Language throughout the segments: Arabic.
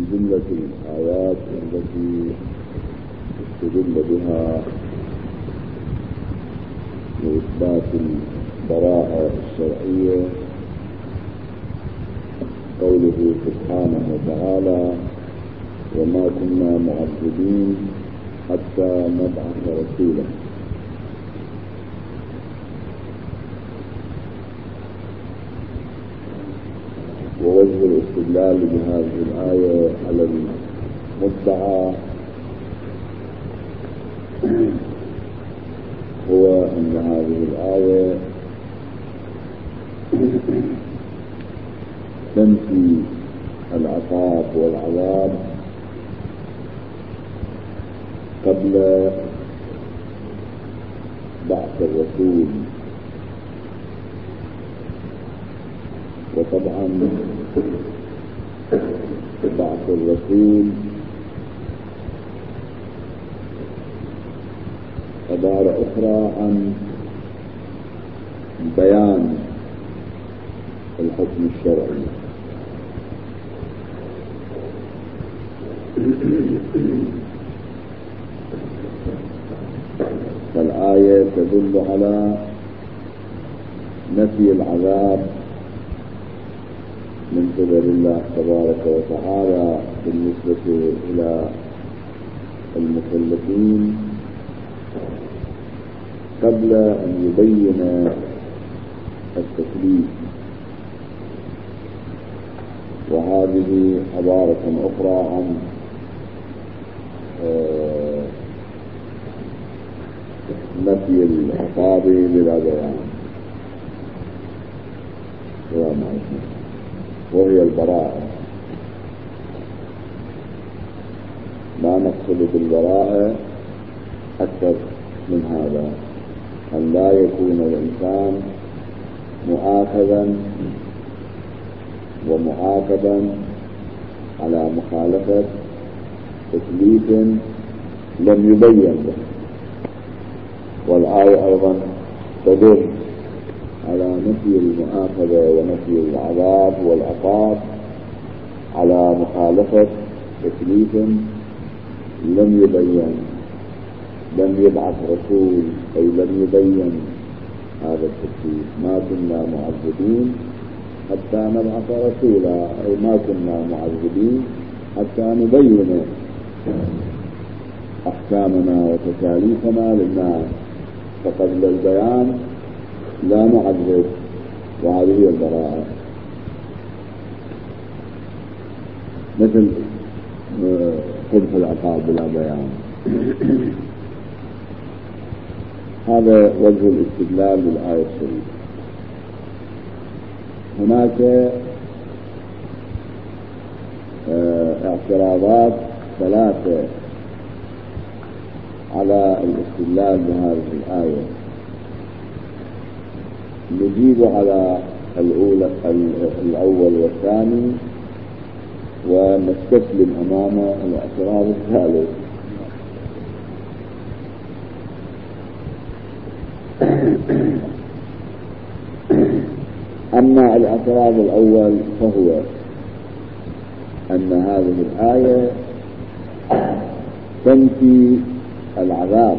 جملة الآيات التي استدل بها لإثبات البراءة الشرعية قوله سبحانه وتعالى: وما كنا معذبين حتى نبعث رسولا. ووجه الاستدلال بهذه الآية على المدعى هو أن هذه الآية تنفي العقاب والعذاب قبل بعث الرسول، وطبعا بعث الرسول عبارة أخرى عن بيان الحكم الشرعي. فالآية تدل على نفي العذاب من قبل الله تبارك وتعالى بالنسبة إلى المكلفين قبل أن يبين التكليف، وهذه عبارة أخرى عن نفي العقاب بلا بيان، وهي البراءة. ما نقصد بالبراءة أكثر من هذا، أن لا يكون الإنسان مؤاخذا ومعاقبا على مخالفة تكليف لم يبين له. والآية أيضا تدل على نفي المؤاخذة ونفي العذاب والعقاب على مخالفة تكليف لم يبين، لم يبعث رسول، أي لم يبين هذا التكليف. ما كنا معذبين حتى نبعث رسولا، أي ما كنا معذبين حتى نبين أحكامنا وتكاليفنا للناس، فقبل البيان لا نعذب، وهذه هي البراءة. مثل قبح العقاب بلا بيان. هذا وجه الاستدلال بالآية الشريفة. هناك اعتراضات ثلاثة على الاستدلال بهذه الآية، نجيب على الأول والثاني ونستسلم أمام الاعتراض الثالث. أما الاعتراض الأول فهو أن هذه الآية تنفي العذاب،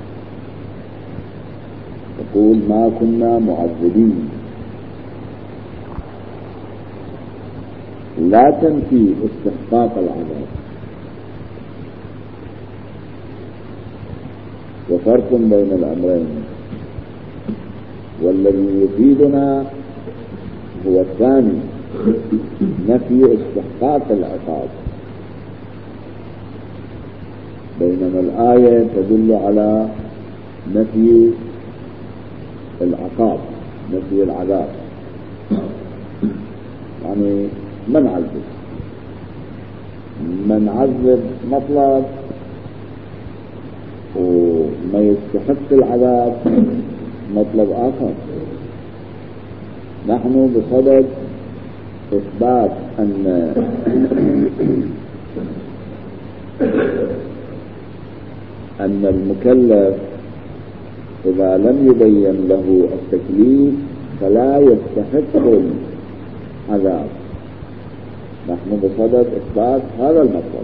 تقول ما كنا معذبين، لا تنفي استحقاق العذاب. وفرق بين الأمرين، والذي يفيدنا هو الثاني، نفي استحقاق العقاب، بينما الآية تدل على نفي العقاب، نفي العذاب. يعني من عذب مطلب وما يستحق العذاب مطلب آخر. نحن بصدد إثبات أن المكلف إذا لم يبين له التكليف فلا يستحق العذاب، نحن بصدد إثبات هذا المطلب.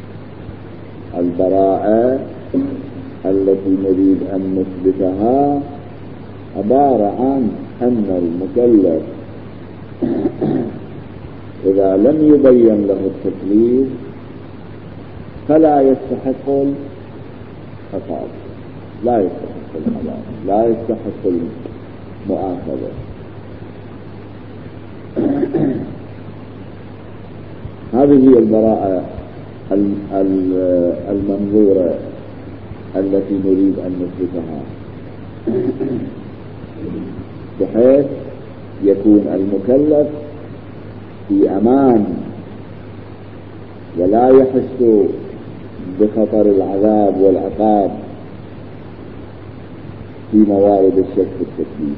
البراءة التي نريد أن نثبتها عبارة عن أن المكلف إذا لم يبين له التكليف فلا يستحق العقاب، لا يستحق العذاب، لا يستحق المؤاخذة. هذه هي البراءة المنظورة التي نريد أن نثبتها، بحيث يكون المكلف في أمان ولا يحس بخطر العذاب والعقاب في موارد الشك التكليف.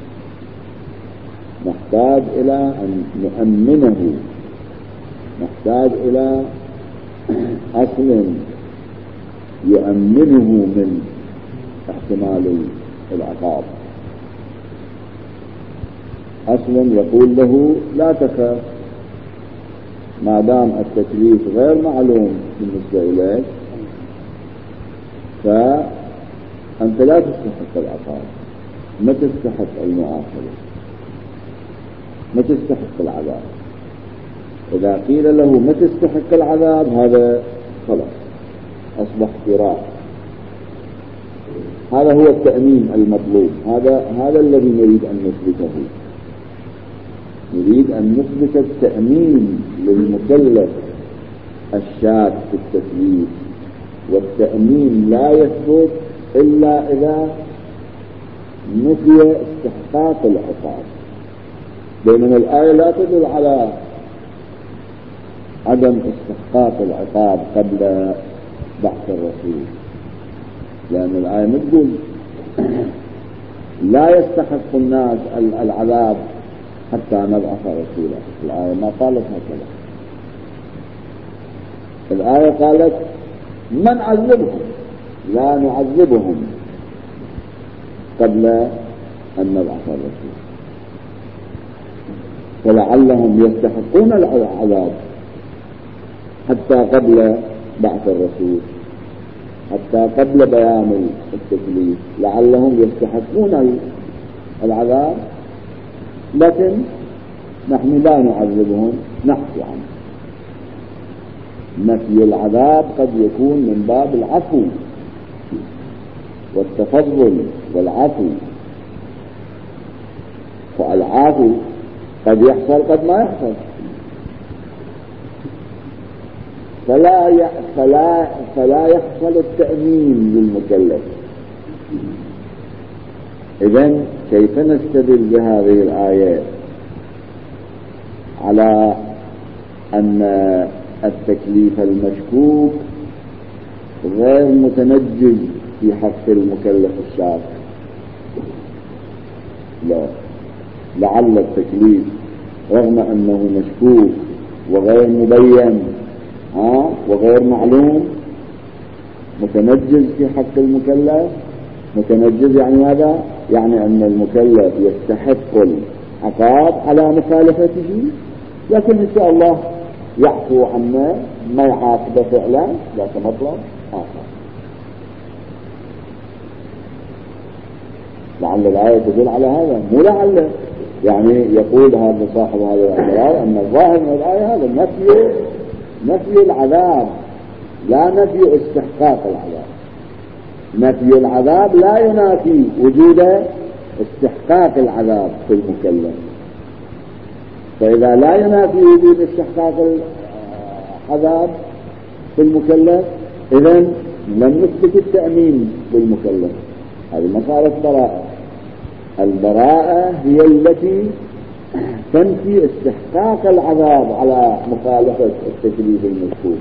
نحتاج إلى أن نؤمنه، نحتاج إلى أصل يؤمنه من احتمال العقاب، أصل يقول له لا تخف، ما دام التكليف غير معلوم بالنسبة إليك فأنت لا تستحق العقاب، ما تستحق المؤاخذة، ما تستحق العذاب. إذا قيل له ما تستحق العذاب هذا خلاص أصبح فراق. هذا هو التأمين المطلوب، هذا الذي نريد أن نثبته. نريد أن نثبت التأمين للمكلف الشاك في التكليف، والتأمين لا يثبت إلا إذا نفي استحقاق العقاب. بينما الآية لا تدل على عدم استحقاق العقاب قبل بعث الرسول، لأن الآية ما تقول لا يستحق الناس العذاب حتى نبعث رسولا. الآية ما قالت هكذا، الآية قالت من عذبهم، لا نعذبهم قبل أن نبعث الرسول، فلعلهم يستحقون العذاب حتى قبل بعث الرسول، حتى قبل بيان التكليف، لعلهم يستحقون العذاب، لكن نحن لا نعذبهم، نحكي عنه. نفي العذاب قد يكون من باب العفو والتفضل والعفو، فالعفو قد يحصل قد ما يحصل، فلا يحصل التأمين للمكلف. إذن كيف نستدل بهذه الآيات على أن التكليف المشكوك غير متنجز في حق المكلف الشاك؟ لا، لعل التكليف رغم أنه مشكوك وغير مبين وغير معلوم متنجز في حق المكلف. متنجز يعني ماذا؟ يعني أن المكلف يستحق العقاب على مخالفته، لكن إن شاء الله يعفو عنا، ما يعاقبه فعلا، لكن مطلب آخر. لعل الآية تدل على هذا، مو لعل يعني يقول هذا صاحب هذا الأمر أن الظاهر من الآية هذا نفي العذاب، لا نفي استحقاق العذاب. نفي العذاب لا ينافي وجود استحقاق العذاب في المكلف، فإذا لا ينافي وجود استحقاق العذاب في المكلف إذن لم نثبت التأمين بالمكلف. هذه مسألة براءة. البراءة هي التي تنفي استحقاق العذاب على مخالفة التكليف المشكوك.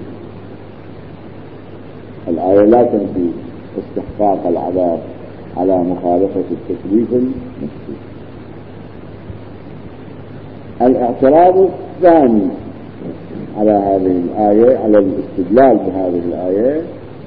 الآية لا تنفي استحقاق العذاب على مخالفة التكليف المشكوك. الاعتراض الثاني على هذه الآية، على الاستدلال بهذه الآية،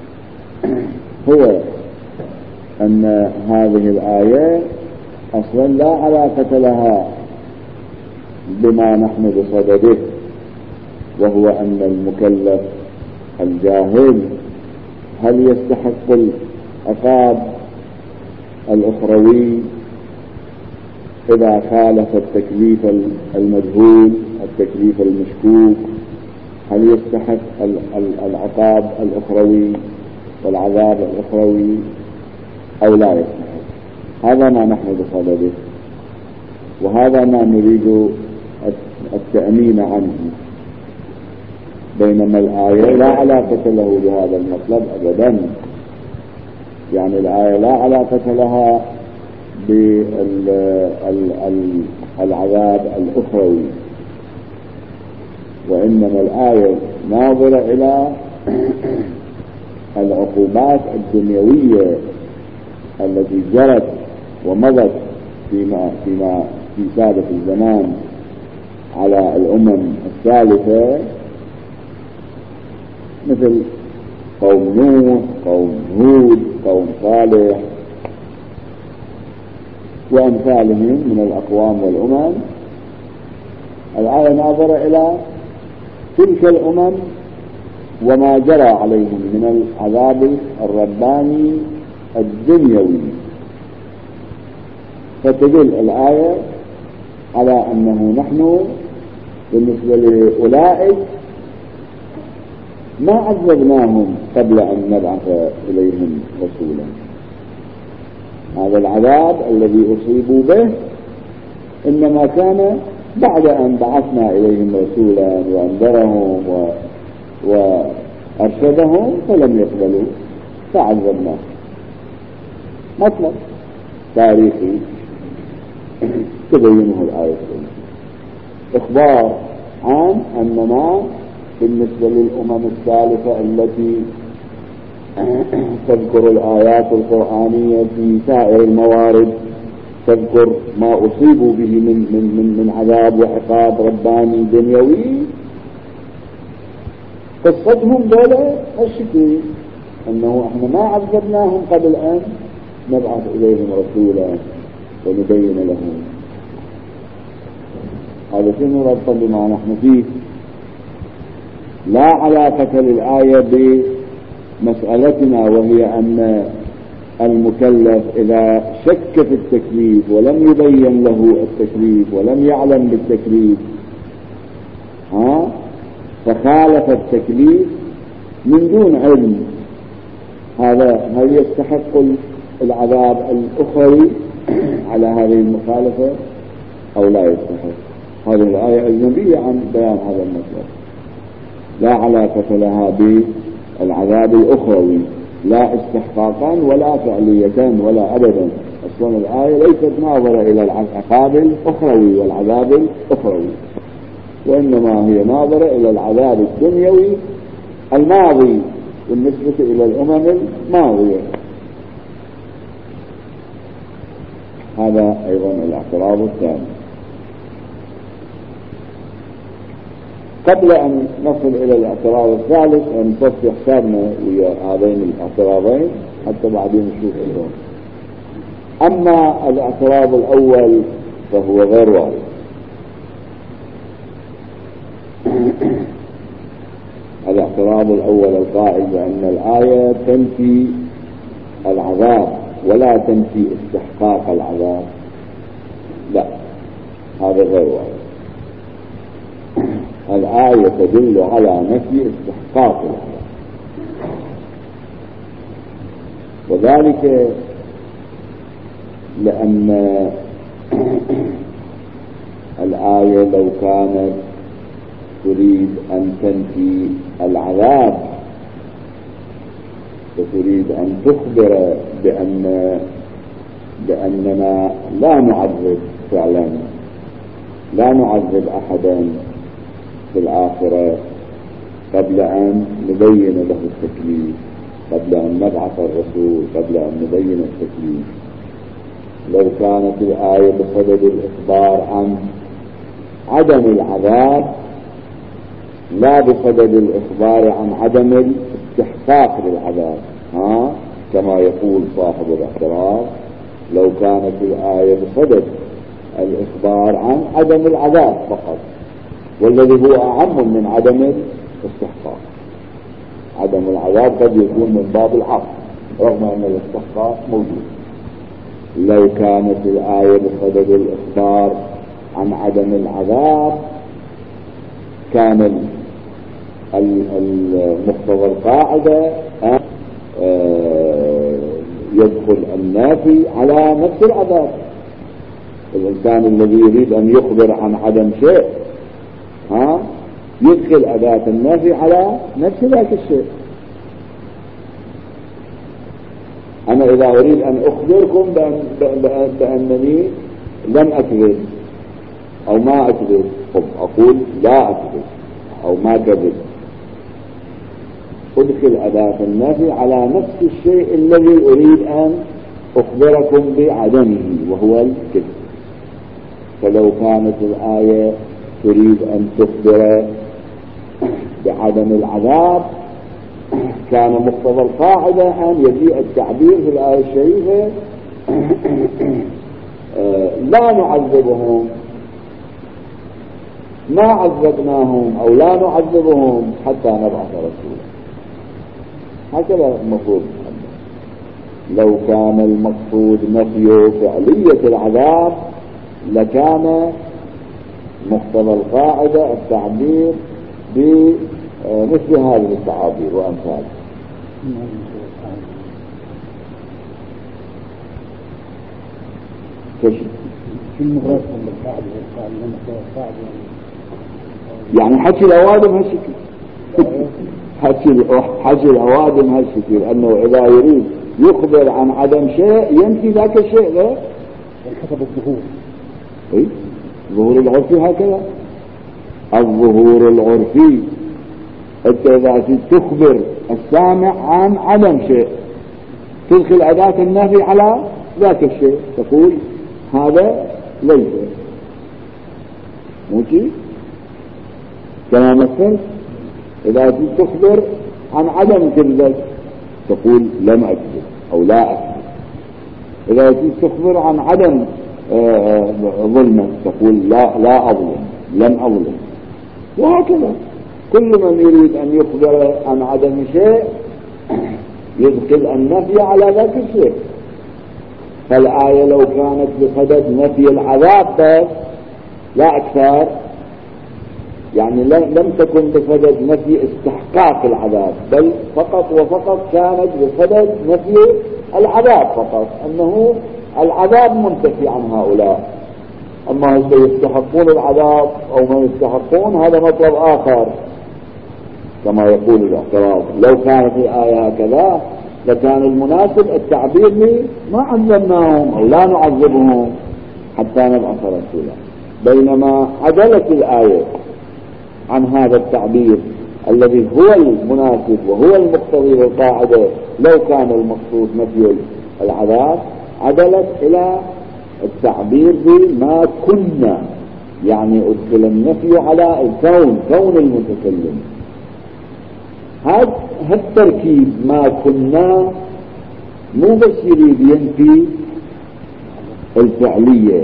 هو أن هذه الآية أصلا لا علاقة لها بما نحن بصدده وهو أن المكلف الجاهل هل يستحق العقاب الأخروي إذا خالف التكليف المجهول التكليف المشكوك؟ هل يستحق العقاب الأخروي والعذاب الأخروي أو لا يستحق؟ هذا ما نحن بصدده، وهذا ما نريد التأمين عنه، بينما الآية لا علاقة له بهذا المطلب أبدا. يعني الآية لا علاقة لها بالعذاب الأخروي، وإنما الآية ناظرة إلى العقوبات الدنيوية التي جرت ومضت في سابق الزمان على الأمم الثالثة، مثل قوم نوح، قوم هود، قوم صالح وأمثالهم من الأقوام والأمم. الآية ناظرة إلى تلك الأمم وما جرى عليهم من العذاب الرباني الدنيوي، فتدل الآية على أنه نحن بالنسبة لأولئك ما عذبناهم قبل أن نبعث إليهم رسولا. هذا العذاب الذي أصيبوا به إنما كان بعد أن بعثنا إليهم رسولا وأنذرهم وأرشدهم فلم يقبلوا فعذبناهم. مطلب تاريخي تبينه الآية، إخبار عن أننا بالنسبة للأمم الثالثة التي تذكر الآيات القرآنية في سائر الموارد، تذكر ما أصيبوا به من عذاب وعقاب رباني دنيوي، قصتهم دولة الشكوى أنه احنا ما عذبناهم قبل أن نبعث إليهم رسولا ونبين لهم. هذا شنو ربطا بما نحن فيه؟ لا علاقة للآية بمسألتنا، وهي أن المكلف إذا شك في التكليف ولم يبين له التكليف ولم يعلم بالتكليف فخالف التكليف من دون علم، هذا هل يستحق العذاب الأخروي على هذه المخالفة أو لا يستحق؟ هذه الآية أجنبية عن بيان هذا المطلب، لا علاقة لها بالعذاب الأخروي، لا استحقاقا ولا فعلية ولا أبدا. أصلا الآية ليست ناظرة إلى العقاب الأخروي والعذاب الأخروي، وإنما هي ناظرة إلى العذاب الدنيوي الماضي بالنسبة إلى الأمم الماضية. هذا أيضا الاعتراض الثاني. قبل أن نصل إلى الاعتراض الثالث نصفي حسابنا ويا هذين الاعتراضين حتى بعدين نشوف اليوم. أما الاعتراض الأول فهو غير واضح. الاعتراض الأول القائل بأن الآية تنفي العذاب ولا تنفي استحقاق العذاب، لا، هذا غير واضح. الآية تدل على نفي استحقاق العذاب، وذلك لأن الآية لو كانت تريد أن تنفي العذاب وتريد أن تخبر بأننا لا نعذب فعلا، لا نعذب أحدا في الآخرة قبل أن نبين له التكليف، قبل أن نبعث الرسول، قبل أن نبين التكليف. لو كانت الآية بصدد الإخبار عن عدم العذاب لا بصدد الإخبار عن عدم الاستحقاق للعذاب، كما يقول صاحب الاعتراض، لو كانت الآية بصدد الإخبار عن عدم العذاب فقط والذي هو أعم من عدم الاستحقاق. عدم العذاب قد يكون من باب العقل رغم أن الاستحقاق موجود. لو كانت الآية بصدد الإخبار عن عدم العذاب كان المقتضى القاعدة يدخل النافي على نفس العذاب. الإنسان الذي يريد أن يخبر عن عدم شيء يدخل أداة النافي على نفس ذاك الشيء. أنا إذا أريد أن أخبركم بأنني لم أكذب أو ما أكذب أقول لا أكذب أو ما كذب، أدخل أداة النفي على نفس الشيء الذي أريد أن أخبركم بعدمه وهو الكذب. فلو كانت الآية تريد أن تخبر بعدم العذاب كان مقتضى القاعدة أن يجيء التعبير في الآية الشريفة لا نعذبهم، ما عذبناهم أو لا نعذبهم حتى نبعث رسولا. هكذا المفروض. لو كان المقصود نفي فعلية العذاب لكان مقتضى القاعدة التعبير بمثل هذه التعابير وأمثالها. يعني حكي الأوادم هالشكل حكي الأوادم هالشكل أنه إذا يريد يخبر عن عدم شيء ينفي ذاك الشيء لا حسب الظهور. الظهور العرفي هكذا. الظهور العرفي أنت إذا تخبر السامع عن عدم شيء تدخل أداة النفي على ذاك الشيء تقول هذا ليس موشي. كما مثل إذا تخبر عن عدم كذبك تقول لم أكذب أو لا أكذب. إذا تخبر عن عدم ظلمك تقول لا أظلم لم أظلم. وهكذا كل من يريد أن يخبر عن عدم شيء يدخل النفي على ذاك الشيء. فالآية لو كانت بصدد نفي العذاب بس لا أكثر، يعني لم تكن بصدد نفي استحقاق العذاب بل فقط وفقط كانت بصدد نفي العذاب فقط، أنه العذاب منتفي عن هؤلاء، أما هل يستحقون العذاب أو ما يستحقون هذا مطلب آخر كما يقول الاعتراض. لو كانت الآية هكذا لكان المناسب التعبير لي ما عذبناهم أو لا نعذبهم حتى نبعث رسولا، بينما عدلت الآية عن هذا التعبير الذي هو المناسب وهو المقتضي للقاعدة. لو كان المقصود نفي العذاب عدلت إلى التعبير بما كنا، يعني أدخل النفي على الكون، كون المتكلم. هذا التركيب ما كنا مو بس يريد ينفي الفعلية،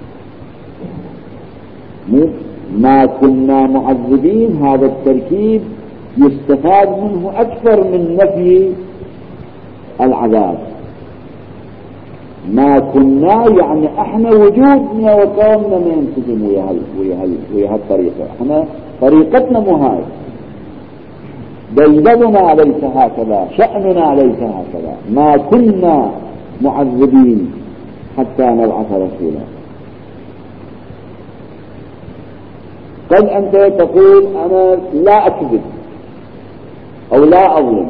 ما كنا معذبين، هذا التركيب يستفاد منه أكثر من نفي العذاب. ما كنا يعني احنا وجودنا وكوننا ما ينسجم ويا هالطريقة، احنا طريقتنا مو هاي، بلدنا ليس هكذا، شأننا ليس هكذا. ما كنا معذبين حتى نبعث رسولا. قد أنت تقول أنا لا أكذب أو لا أظلم،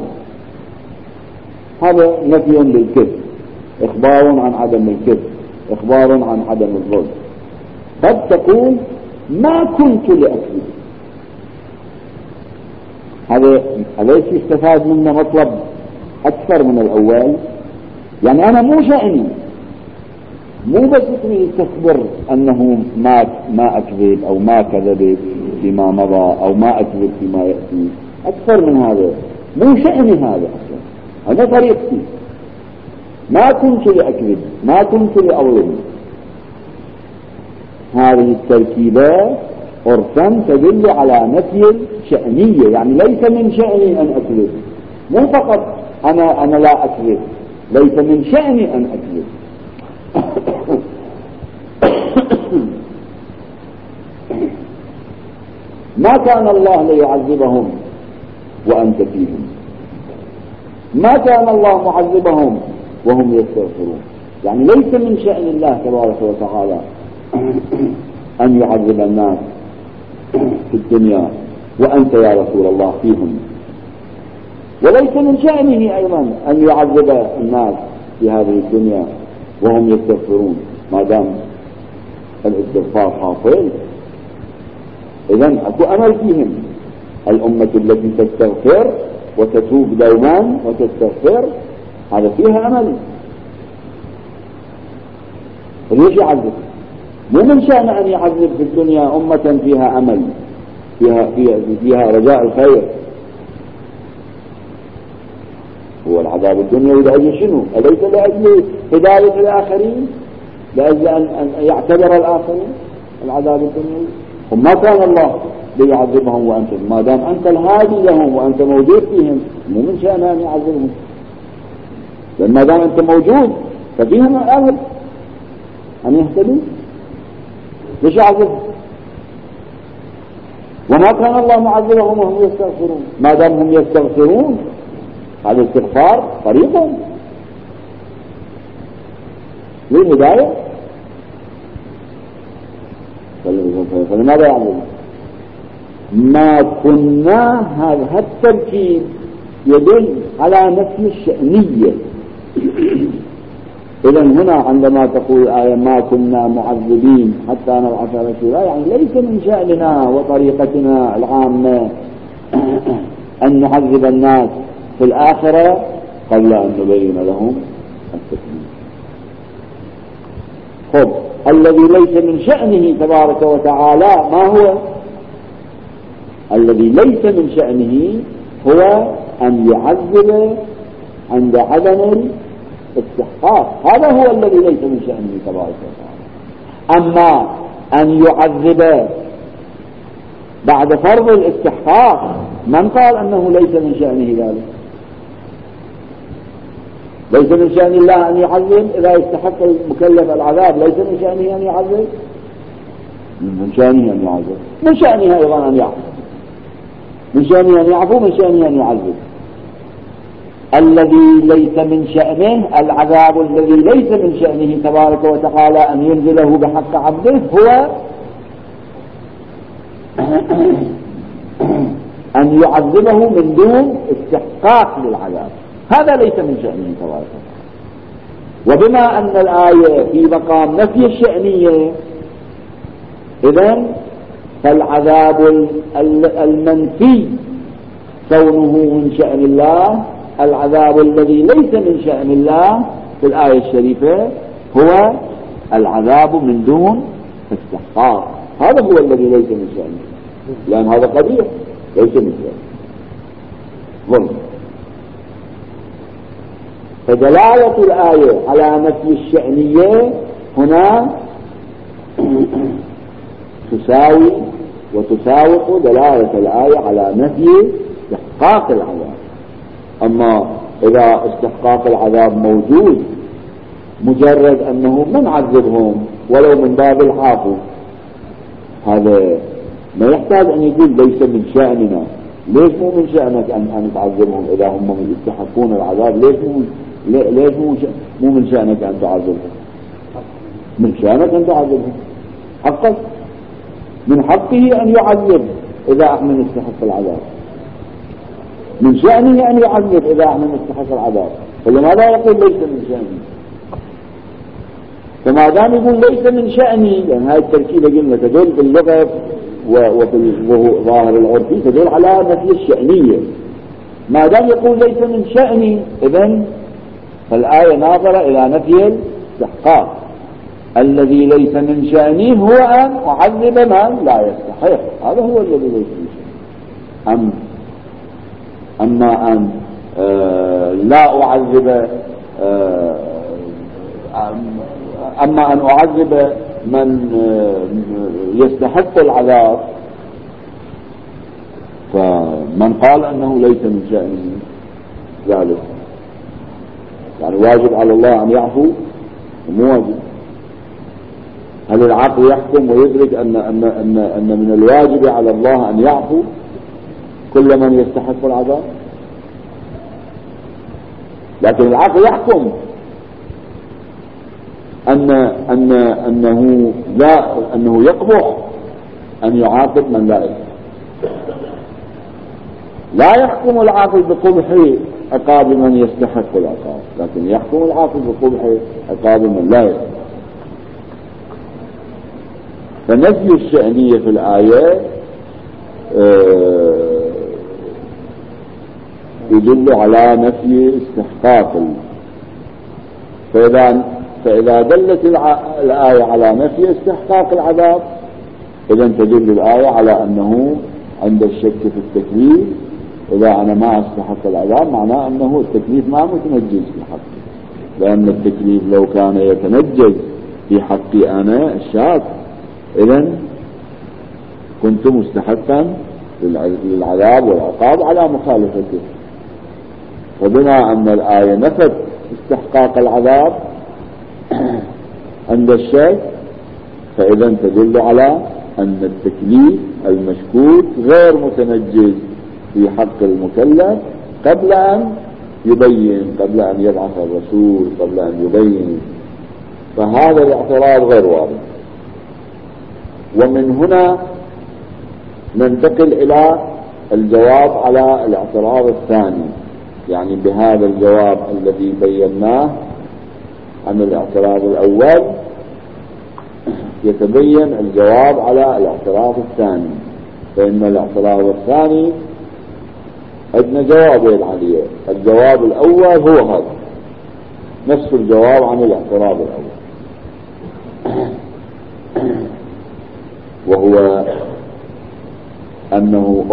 هذا نفي للكذب، إخبار عن عدم الكذب، إخبار عن عدم الظلم. قد تقول ما كنت لأكذب، هذا يستفاد منه مطلب أكثر من الأول. يعني أنا مو شأني، مو بس تخبر أنه ما أكذب أو ما كذب فيما مضى أو ما أكذب فيما يأتي، أكثر من هذا مو شأني هذا أصلا، هذا طريقتي. ما كنت لأكذب، ما كنت لأظلم. هذه التركيبة عرفا تدل على نفي الشأنية، يعني ليس من شأني أن أكذب، مو فقط أنا لا أكذب، ليس من شأني أن أكذب. ما كان الله ليعذبهم وأنت فيهم، ما كان الله معذبهم وهم يستغفرون، يعني ليس من شأن الله تبارك وتعالى أن يعذب الناس في الدنيا وأنت يا رسول الله فيهم، وليس من شأنه أيضا أن يعذب الناس في هذه الدنيا وهم يستغفرون، ما دام الاستغفار حاصل إذن أكو أمل فيهم. الأمة التي تستغفر وتتوب دوما وتستغفر هذا فيها أمل، ليش يعذب؟ مو من شأن أن يعذب في الدنيا أمة فيها أمل، فيها رجاء الخير. هو العذاب الدنيوي لأجل شنو؟ أليس لأجل هداية الآخرين، لأجل أن يعتبر الآخرين العذاب الدنيوي؟ وما كان الله ليعذبهم وأنت، ما دام أنت الهادي لهم وأنت موجود فيهم مو من شأن أن يعذبهم، لأن ما دام أنت موجود ففيهم الأمل أن يهتدوا، ليش يعذبهم؟ وما كان الله معذبهم وهم يستغفرون، ما دام هم يستغفرون هذا الاستغفار طريقهم للهداية، فلماذا يعذبون؟ ما كنا، هذا التركيب يدل على نفي الشأنية. إذن هنا عندما تقول الآية ما كنا معذبين حتى نبعث رسولا، يعني ليس من شأننا وطريقتنا العامة أن نعذب الناس في الآخرة قبل أن نبين لهم التكليف. خب الذي ليس من شأنه تبارك وتعالى ما هو؟ الذي ليس من شأنه هو أن يعذب عند عدم الاستحقاق، هذا هو الذي ليس من شأنه تبارك وتعالى. أما أن يعذب بعد فرض الاستحقاق من قال أنه ليس من شأنه ذلك؟ ليس من شأن الله أن يعذب إذا يستحق المكلف العذاب، ليس من شأنه أن يعذب، من شأنه أن يعذب، من شأنه أيضا أن يعفو، من شأنه أن يعفو، من شأنه أن يعذب. الذي ليس من شأنه العذاب الذي ليس من شأنه تبارك وتعالى أن ينزله بحق عبده هو أن يعذبه من دون استحقاق للعذاب، هذا ليس من شأنه تبارك وتعالى. وبما أن الآية في مقام نفي الشأنية، إذن فالعذاب المنفي كونه من شأن الله، العذاب الذي ليس من شأن الله في الآية الشريفة هو العذاب من دون استحقاق، هذا هو الذي ليس من شأنه، لأن هذا قبيح ليس من شأنه ظلم. فدلالة الآية على نفي الشأنية هنا تساوي وتساوق دلالة الآية على نفي استحقاق العذاب. أما إذا استحقاق العذاب موجود مجرد أنه من عذبهم ولو من باب العفو، هذا ما يحتاج أن يقول ليس من شأننا. ليش مو من شأنك أن تعذبهم إذا هم يستحقون العذاب؟ ليش مو من شأنك أن تعذبهم؟ من شأنك أن تعذبهم، حقك، من حقه أن يعذب إذا احنا نستحق العذاب، من شأنه أن يعذب إذا احنا نستحق العذاب، فلماذا يقول ليس من شأنه؟ فما دام يقول ليس من شأني، لأن هذه التركيبة قلنا تدل باللغة وهو ظاهر العرفي تدل على نفي الشأنية. ما دام يقول ليس من شأني، إذن فالآية ناظرة إلى نفي الاستحقاق. الذي ليس من شأني هو أن أعذب من لا يستحق، هذا هو الذي ليس من شأني. أما أن لا أعذب، أما أن أعذب من يستحق العذاب فمن قال أنه ليس من شأنه ذلك، يعني واجب على الله أن يعفو ومو واجب. هل العقل يحكم ويدرك أن من الواجب على الله أن يعفو كل من يستحق العذاب؟ لكن العقل يحكم أنه يقبح أن يعاقب من لا يستحق. لا يحكم العاقل بقبح عقاب من يستحق العقاب، لكن يحكم العاقل بقبح عقاب من لا يستحق. فنفي الشأنية في الآية يدل على نفي استحقاق. فإذا دلت الآية على نفي استحقاق العذاب، إذن تدل الآية على أنه عند الشك في التكليف، إذا أنا ما استحق العذاب معناه أنه التكليف ما متنجز في حقي، لأن التكليف لو كان يتنجز في حقي أنا الشاك إذن كنت مستحقا للعذاب والعقاب على مخالفته. فبما أن الآية نفت استحقاق العذاب عند الشك، فإذن تدل على أن التكليف المشكوك غير متنجز في حق المكلف قبل أن يبين، قبل أن يبعث الرسول، قبل أن يبين. فهذا الاعتراض غير واضح. ومن هنا ننتقل إلى الجواب على الاعتراض الثاني، يعني بهذا الجواب الذي بيناه عن الاعتراض الأول يتبين الجواب على الاعتراض الثاني. فإن الاعتراض الثاني عندنا جوابين عليه. الجواب الأول هو هذا نفس الجواب عن الاعتراض الأول، وهو أنه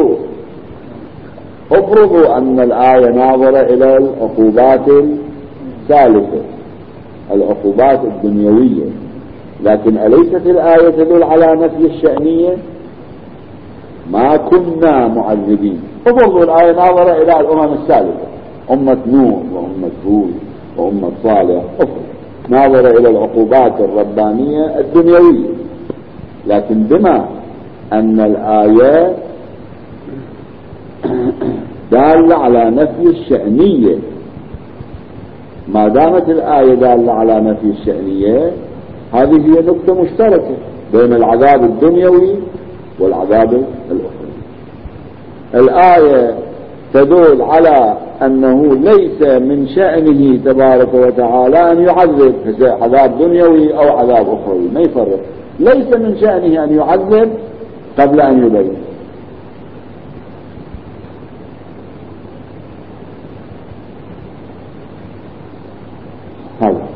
افرضوا أن الآية ناظرة إلى العقوبات الثالثة، العقوبات الدنيوية، لكن أليست الآية تدل على نفي الشأنية؟ ما كنا معذبين. افرضوا الآية ناظرة إلى الأمم الثالثة، أمة نوح وأمة هود وأمة صالح، ناظرة إلى العقوبات الربانية الدنيوية، لكن بما أن الآية دالة على نفي الشأنية، ما دامت الآية دالة على نفي الشأنية، هذه هي نقطة مشتركة بين العذاب الدنيوي والعذاب الأخروي. الآية تدل على أنه ليس من شأنه تبارك وتعالى أن يعذب، عذاب دنيوي أو عذاب أخروي ما يفرق، ليس من شأنه أن يعذب قبل أن يبين. هذا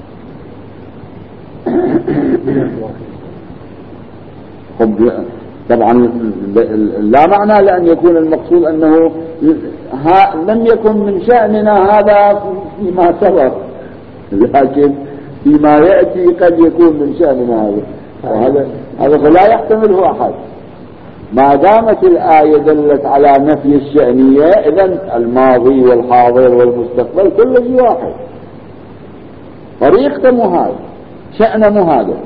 طبعا لا معنى لأن يكون المقصود أنه لم يكن من شأننا هذا فيما سبق، لكن فيما يأتي قد يكون من شأننا هذا فلا يحتمله أحد. ما دامت الآية دلت على نفي الشأنية، إذن الماضي والحاضر والمستقبل كل شيء واحد، طريقته مو هذا، شأنه مو هذا.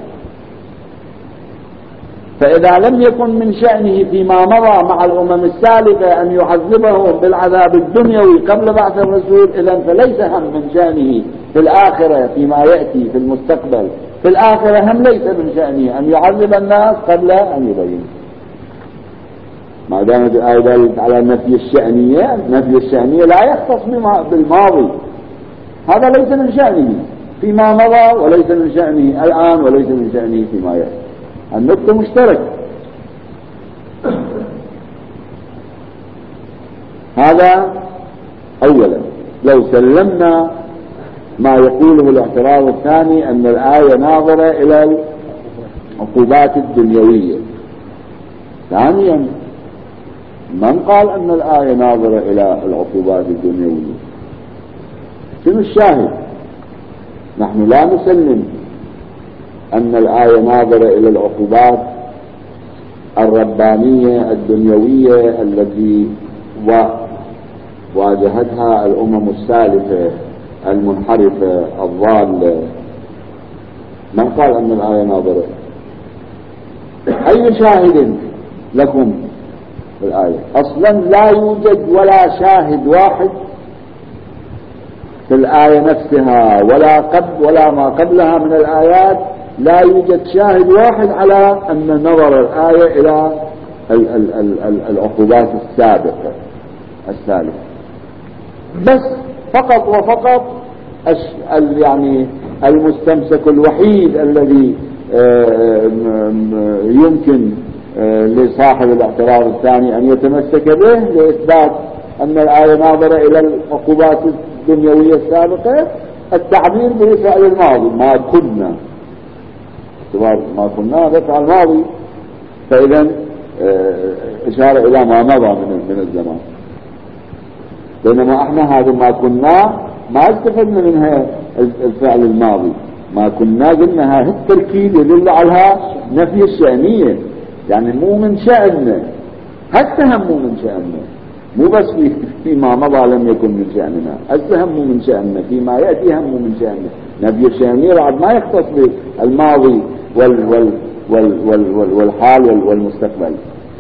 فإذا لم يكن من شأنه فيما مضى مع الأمم السالفة أن يعذبهم بالعذاب الدنيوي قبل بعث الرسول، إذن فليس هم من شأنه في الآخرة فيما يأتي في المستقبل، في الآخرة هم ليس من شأنه أن يعذب الناس قبل أن يبين. ما دامت الآية دالت على نفي الشأنية، نفي الشأنية لا يختص بالماضي، هذا ليس من شأنه فيما مضى وليس من شأنه الآن وليس من شأنه فيما يأتي. النقطة مشتركة. هذا أولا. لو سلمنا ما يقوله الاعتراض الثاني أن الآية ناظرة إلى العقوبات الدنيوية. ثانيا، من قال أن الآية ناظرة إلى العقوبات الدنيوية؟ شنو الشاهد؟ نحن لا نسلم أن الآية ناظرة إلى العقوبات الربانية الدنيوية التي واجهتها الأمم السالفة المنحرفة الضالة. من قال أن الآية ناظرة؟ أي شاهد لكم في الآية؟ أصلا لا يوجد ولا شاهد واحد في الآية نفسها ولا ما قبلها من الآيات، لا يوجد شاهد واحد على أن نظر الآية إلى العقوبات السابقة السالفة، بس فقط وفقط يعني المستمسك الوحيد الذي يمكن لصاحب الاعتراض الثاني أن يتمسك به لإثبات أن الآية ناظرة إلى العقوبات الدنيوية السابقة التعبير بفعل الماضي. ما كنا هذا فعل الماضي، فإذا إشارة إلى ما مضى من الزمان، بينما احنا هذا ما كنا ما استفدنا منها الفعل الماضي. ما كنا قلنا هذا التركيب يدل على نفي الشأنية، يعني مو من شأننا، حتى هم مو من شأننا، مو بس فيما مضى لم يكن من شأننا، هسه هم مو من شأننا، فيما يأتي هم مو من شأننا. نفي الشأنية بعد ما يختص بالماضي والحال والمستقبل.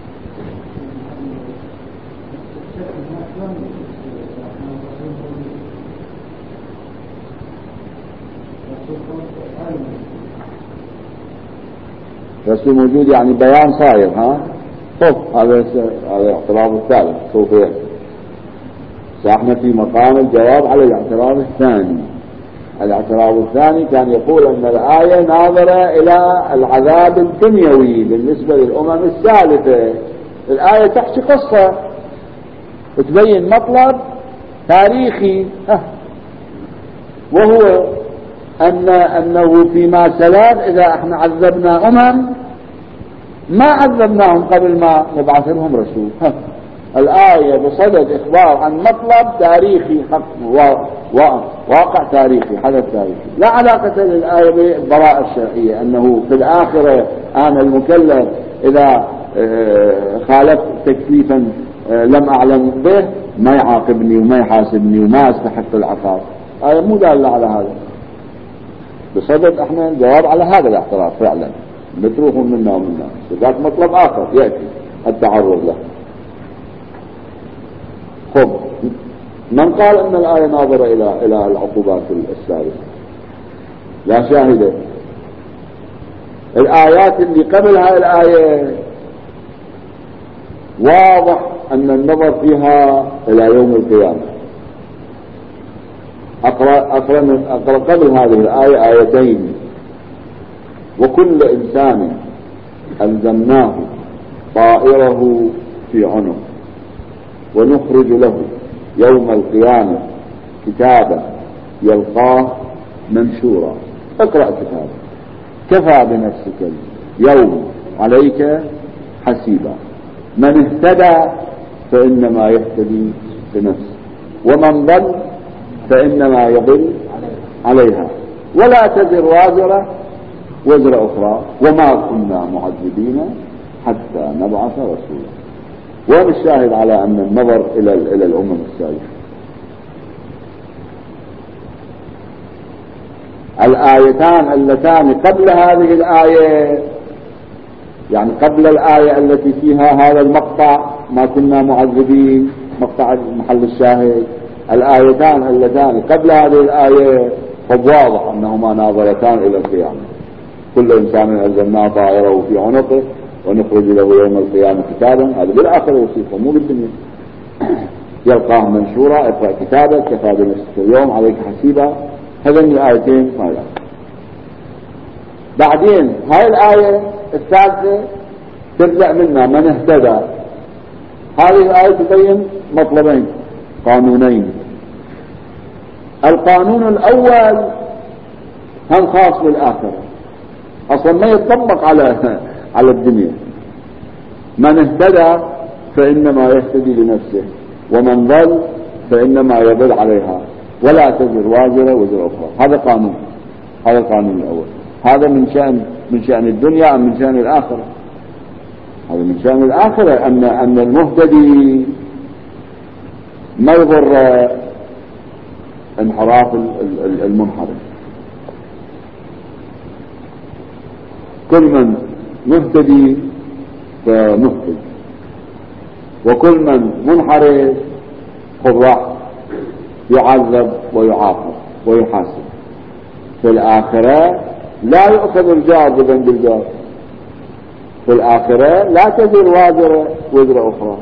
بس موجود يعني بيان صاير. هذا الاعتراض الثالث سوف يأتي. احنا في مقام الجواب على الاعتراض الثاني. الاعتراض الثاني كان يقول ان الآية ناظرة الى العذاب الدنيوي بالنسبة للأمم السالفة. الآية تحكي قصة وتبين مطلب تاريخي، وهو أنه فيما سلف إذا احنا عذبنا ما عذبناهم قبل ما نبعث لهم رسول. الآية بصدد إخبار عن مطلب تاريخي واقع تاريخي، حدث تاريخي، لا علاقة للآية بالبراءة الشرعية، أنه في الآخرة أنا المكلف إذا خالفت تكليفا لم أعلم به ما يعاقبني وما يحاسبني وما أستحق العقاب. آية مو دالة على هذا. بصدد احنا الجواب على هذا الاعتراض فعلا، نتروحون منا ومنا، ذات مطلب آخر يأتي التعرض له. خب، من قال أن الآية ناظرة إلى العقوبات السابقة؟ لا شاهد. الآيات اللي قبل هذه الآية واضح أن النظر فيها إلى يوم القيامة. أقرأ قبل هذه الآية آيتين: وكل إنسان ألزمناه طائره في عنق ونخرج له يوم القيامة كتابا يلقاه منشورا. اقرأ كتابا كفى بنفسك اليوم عليك حسيبا. من اهتدى فإنما يهتدي بنفسه، ومن ضل فإنما يضل عليها، ولا تزر وازرة وزر أخرى، وما كنا معذبين حتى نبعث رسولا. وين الشاهد على أن النظر إلى الأمم السابقة؟ الآيتان اللتان قبل هذه الآية، يعني قبل الآية التي فيها هذا المقطع ما كنا معذبين، مقطع محل الشاهد، الآيتان اللتان قبل هذه الآية فواضح أنهما ناظرتان إلى القيامة. كل إنسان ألزمناه طائره في عنقه ونخرج له يوم القيامة كتابا، هذا بالآخر يوصيكم مو بالدنيا، يلقاه منشورا اقرأ كتابك كفى بنفسك اليوم عليك حسيبا. هذين الآيتين ما لا. بعدين هاي الآية الثالثة تبدأ منها من اهتدى. هذه الآية تبين مطلبين قانونين. القانون الأول هم خاص بالآخرة، أصلا ما يطبق على الدنيا. من اهتدى فإنما يهتدي لنفسه، ومن ضل فإنما يضل عليها، ولا تزر وازرة وزر أخرى. هذا قانون، هذا القانون الأول. هذا من شأن الدنيا أم من شأن الآخرة؟ هذا من شأن الآخرة، أن المهتدي ما يضر انحراف المنحرف. كل من مهتدي فمهتدي، وكل من منحرف خذ راحة يعذب ويعاقب ويحاسب. في الآخرة لا يؤخذ الجار بذنب الجار، في الآخرة لا تزر وازرة وزر أخرى.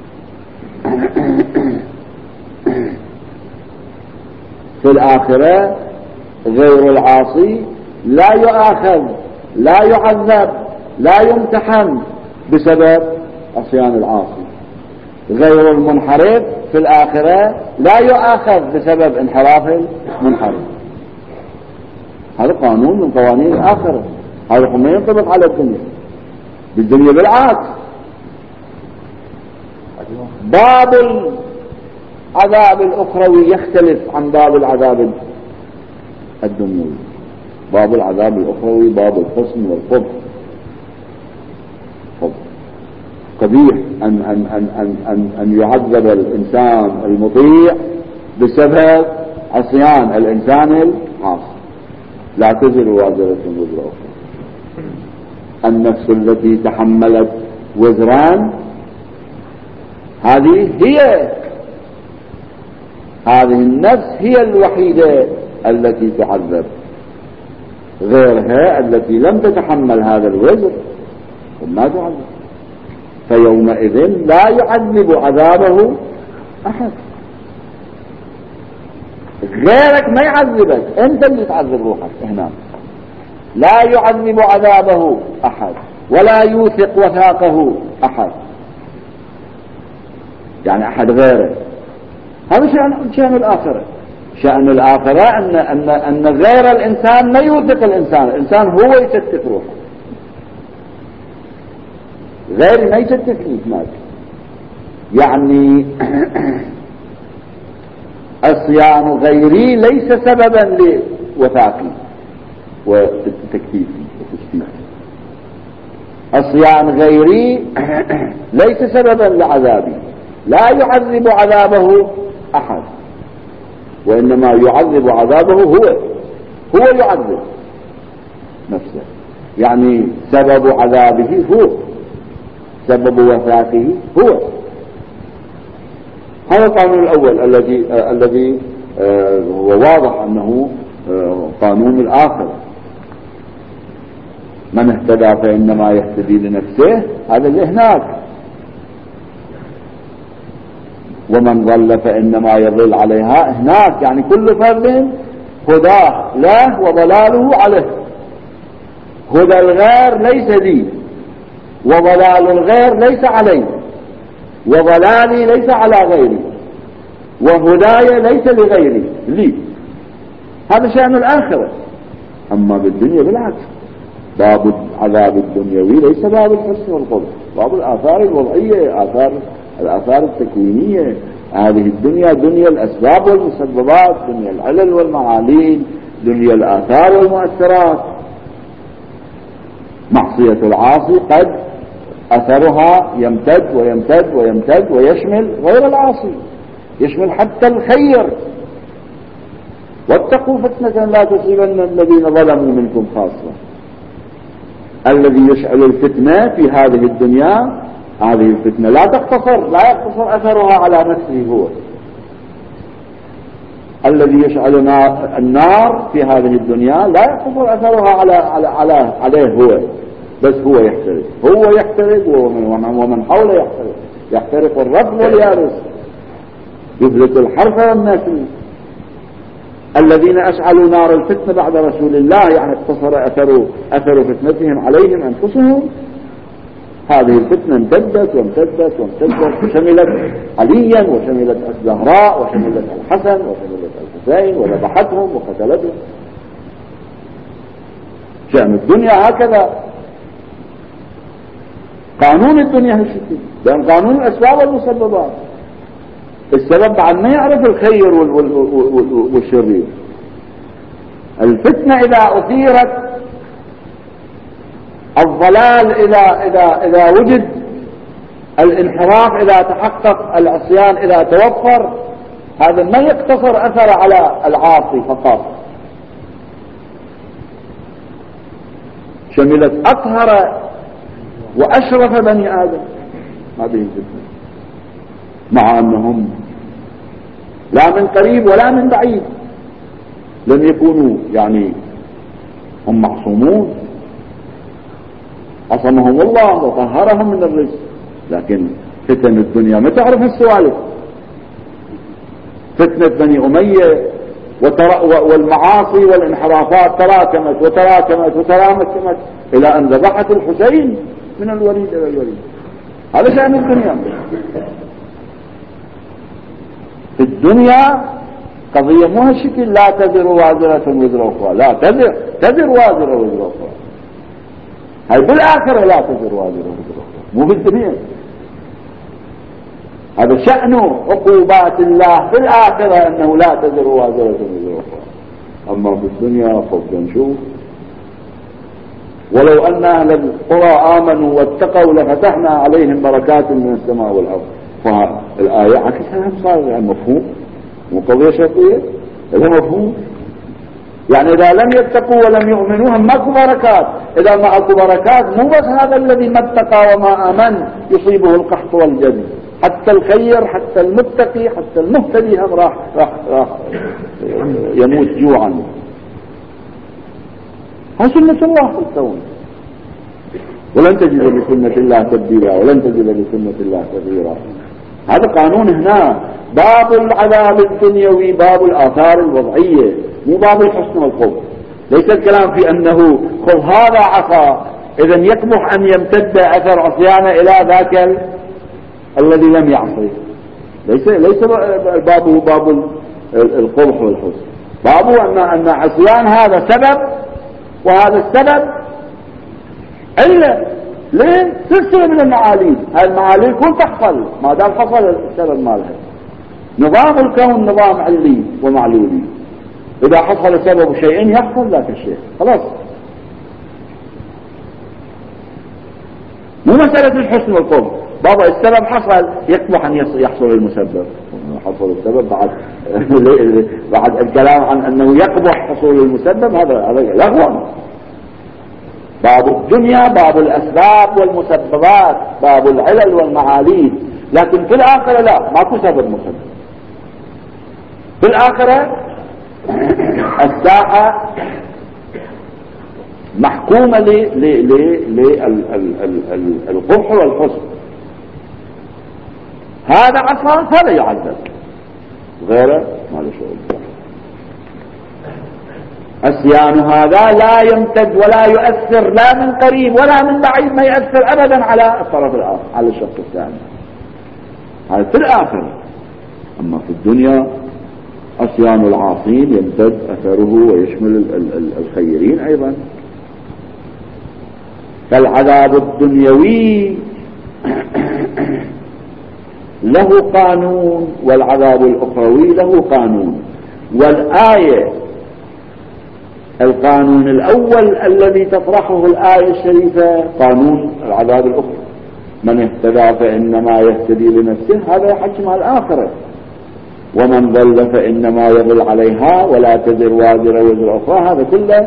في الآخرة غير العاصي لا يؤاخذ، لا يعذب، لا يمتحن بسبب عصيان العاصي. غير المنحرف في الآخرة لا يؤاخذ بسبب انحراف المنحرف. هذا قانون من قوانين الآخرة، هذا ما ينطبق على الدنيا. بالدنيا بالعكس، باب العذاب الأخروي يختلف عن باب العذاب الدنيوي. باب العذاب الأخروي باب الحسن والقبح. قبيح أن يعذب الإنسان المطيع بسبب عصيان الإنسان العاصي. لا تزر وازرة وزر أخرى. النفس التي تحملت وزران هذه النفس هي الوحيدة التي تعذب، غيرها التي لم تتحمل هذا الوزر وما تعذب. فيومئذ لا يعذب عذابه أحد. غيرك ما يعذبك، أنت اللي تعذب روحك هنا. لا يعذب عذابه أحد ولا يوثق وثاقه أحد، يعني أحد غيره. هذا شأن الآخرة. شأن الآخرة أن غير الإنسان ما يوثق الإنسان هو يشتت روحه. غير ما يشتتني هناك، عصيان غيري ليس سببا لوثاقي وتكتيفي وتشتيتي. عصيان غيري ليس سببا لعذابي. لا يعذب عذابه أحد، وإنما يعذب عذابه هو يعذب نفسه. يعني سبب عذابه هو، سبب وثاقه هو. هذا القانون الأول الذي هو واضح أنه قانون الآخرة. من اهتدى فإنما يهتدي لنفسه، هذا اللي هناك. ومن ضل فإنما يضل عليها هناك. يعني كل فرد هداه له وضلاله عليه. هدى الغير ليس لي، وضلال الغير ليس علي، وضلالي ليس على غيري، وهداي ليس لغيري لي. هذا شأن الآخرة. أما بالدنيا بالعكس، باب العذاب الدنيوي ليس باب الحسن والقبح، باب الآثار الوضعية، الآثار التكوينية. هذه الدنيا دنيا الأسباب والمسببات، دنيا العلل والمعاليل، دنيا الآثار والمؤثرات. معصية العاصي قد أثرها يمتد ويمتد ويمتد ويشمل غير العاصي، يشمل حتى الخير. واتقوا فتنة لا تصيبن الذين ظلموا منكم خاصة. الذي يشعل الفتنة في هذه الدنيا، هذه الفتنة لا يقتصر أثرها على نفسه هو. الذي يشعل النار في هذه الدنيا لا يقتصر أثرها عليه هو، بس هو يحترق ومن حوله يحترق. يحترق الرطب واليابس، يهلك الحرث والنسل. الذين أشعلوا نار الفتنة بعد رسول الله، يعني اقتصر أثر فتنتهم عليهم أنفسهم. هذه الفتنة امتدت وامتدت وامتدت، وشملت عليا وشملت الزهراء وشملت الحسن وشملت الحسين، وذبحتهم وقتلتهم. شأن الدنيا هكذا. قانون الدنيا هالشكل، لأن قانون الأسباب والمسببات. السبب بعد ما يعرف الخير والشرير. الفتنة إذا أثيرت الضلال إذا وجد، الانحراف إذا تحقق، العصيان إذا توفر، هذا ما يقتصر أثر على العاصي فقط، شملت أطهر وأشرف بني آدم هذه الفتنة، مع أنهم لا من قريب ولا من بعيد لم يكونوا يعني هم معصومون، عصمهم الله وطهرهم من الرزق، لكن فتن الدنيا ما تعرف السوالف. فتنة بني أمية والمعاصي والانحرافات تراكمت وتراكمت وتراكمت إلى أن ذبحت الحسين من الوليد إلى الوليد. هذا شأن الدنيا. في الدنيا قضية مو هالشكل، لا تزر وازرة وزر أخرى، لا تزر وازرة وزر أخرى. هاي بالآخرة لا تزر وازرة وزر أخرى، مو بالدنيا. هذا شأن عقوبات الله في الآخرة أنه لا تزر وازرة وزر أخرى. أما في الدنيا فوق نشوف، ولو أن أهل القرى آمنوا واتقوا لفتحنا عليهم بركات من السماء والأرض. فالآية عكسها هم صار مفهوم، مو قضية شرطية، هذا مفهوم. يعني إذا لم يتقوا ولم يؤمنوا هم ماكو بركات. إذا ما اكو بركات مو بس هذا الذي ما اتقى وما آمن يصيبه القحط والجد، حتى الخير، حتى المتقي، حتى المهتدي هم راح يموت جوعا. هذه سنة الله في الكون، ولن تجد لسنة الله تبديلا ولن تجد لسنة الله تغييرا. هذا قانون هنا. باب العذاب الدنيوي باب الآثار الوضعية، مو باب الحسن والخوف. ليس الكلام في أنه خذ هذا عصا إذا يقبح أن يمتد أثر عصيانه إلى ذاك الذي لم يعصي. ليس بابه باب القبح والحسن، بابه أن عصيان هذا سبب، وهذا السبب علة. ليه؟ سلسلة من المعاليل. هذه المعاليل كل تحصل ما دام حصل السبب مالها. نظام الكون نظام علي ومعلولي، إذا حصل سبب شيء يحصل ذاك الشيء خلاص. مو مسألة الحسن والقبح. بابا السبب حصل يقبح أن يحصل المسبب. حصل السبب بعد الكلام عن أنه يقبح حصول المسبب هذا لغو. باب الدنيا باب الأسباب والمسببات، باب العلل والمعاليل. لكن في الآخرة لا، ماكو سبب مسبب. في الآخرة الساحة محكومة للقبح والحسن. هذا عصا هذا يعذب، غيره ما له شغل. عصيان هذا لا يمتد ولا يؤثر لا من قريب ولا من بعيد، ما يؤثر أبدا على الطرف الآخر، على الشق الثاني. هذا في الآخرة. أما في الدنيا عصيان العاصين يمتد أثره ويشمل الخيرين أيضا. فالعذاب الدنيوي له قانون، والعذاب الأخروي له قانون. والآية القانون الأول الذي تطرحه الآية الشريفة قانون العذاب الأخروي. من اهتدى فإنما يهتدي لنفسه، هذا يحكم على الآخرة. ومن ضل فإنما يضل عليها ولا تزر وازرة وزر أخرى. هذا كله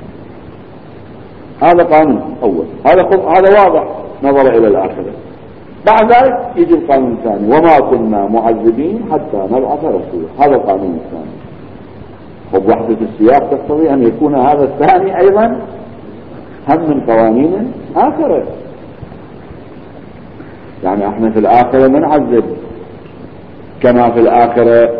هذا قانون أول، هذا واضح نظر إلى الآخرة. بعد ذلك يجي القانون الثاني، وما كنا معذبين حتى نبعث رسولا. هذا القانون الثاني. وبوحدة السياق تقتضي أن يكون هذا الثاني أيضا هم من قوانين آخرة. يعني احنا في الآخرة منعذب كما في الآخرة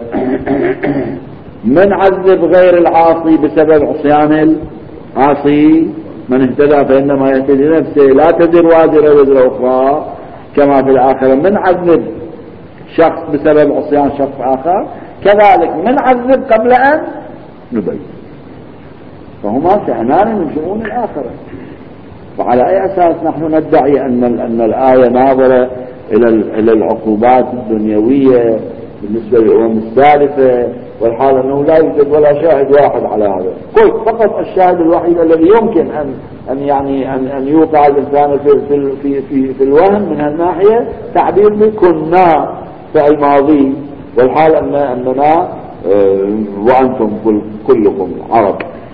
منعذب غير العاصي بسبب عصيان العاصي. من اهتدى فإنما يهتدي نفسه، لا تزر وازرة وزر أخرى. كما في الآخرة منعذب شخص بسبب عصيان شخص آخر، كذلك منعذب قبل أن نبين. فهما شأنان من شؤون الآخرة. وعلى أي أساس نحن ندعي أن الآية ناظرة إلى العقوبات الدنيوية بالنسبة للأمم السالفة والحال أنه لا يوجد ولا شاهد واحد على هذا. قلت فقط الشاهد الوحيد الذي يمكن أن يوقع الإنسان في الوهم من هالناحية تعبير بكنا فعل ماضي، والحال أننا وأنتم كلكم عرب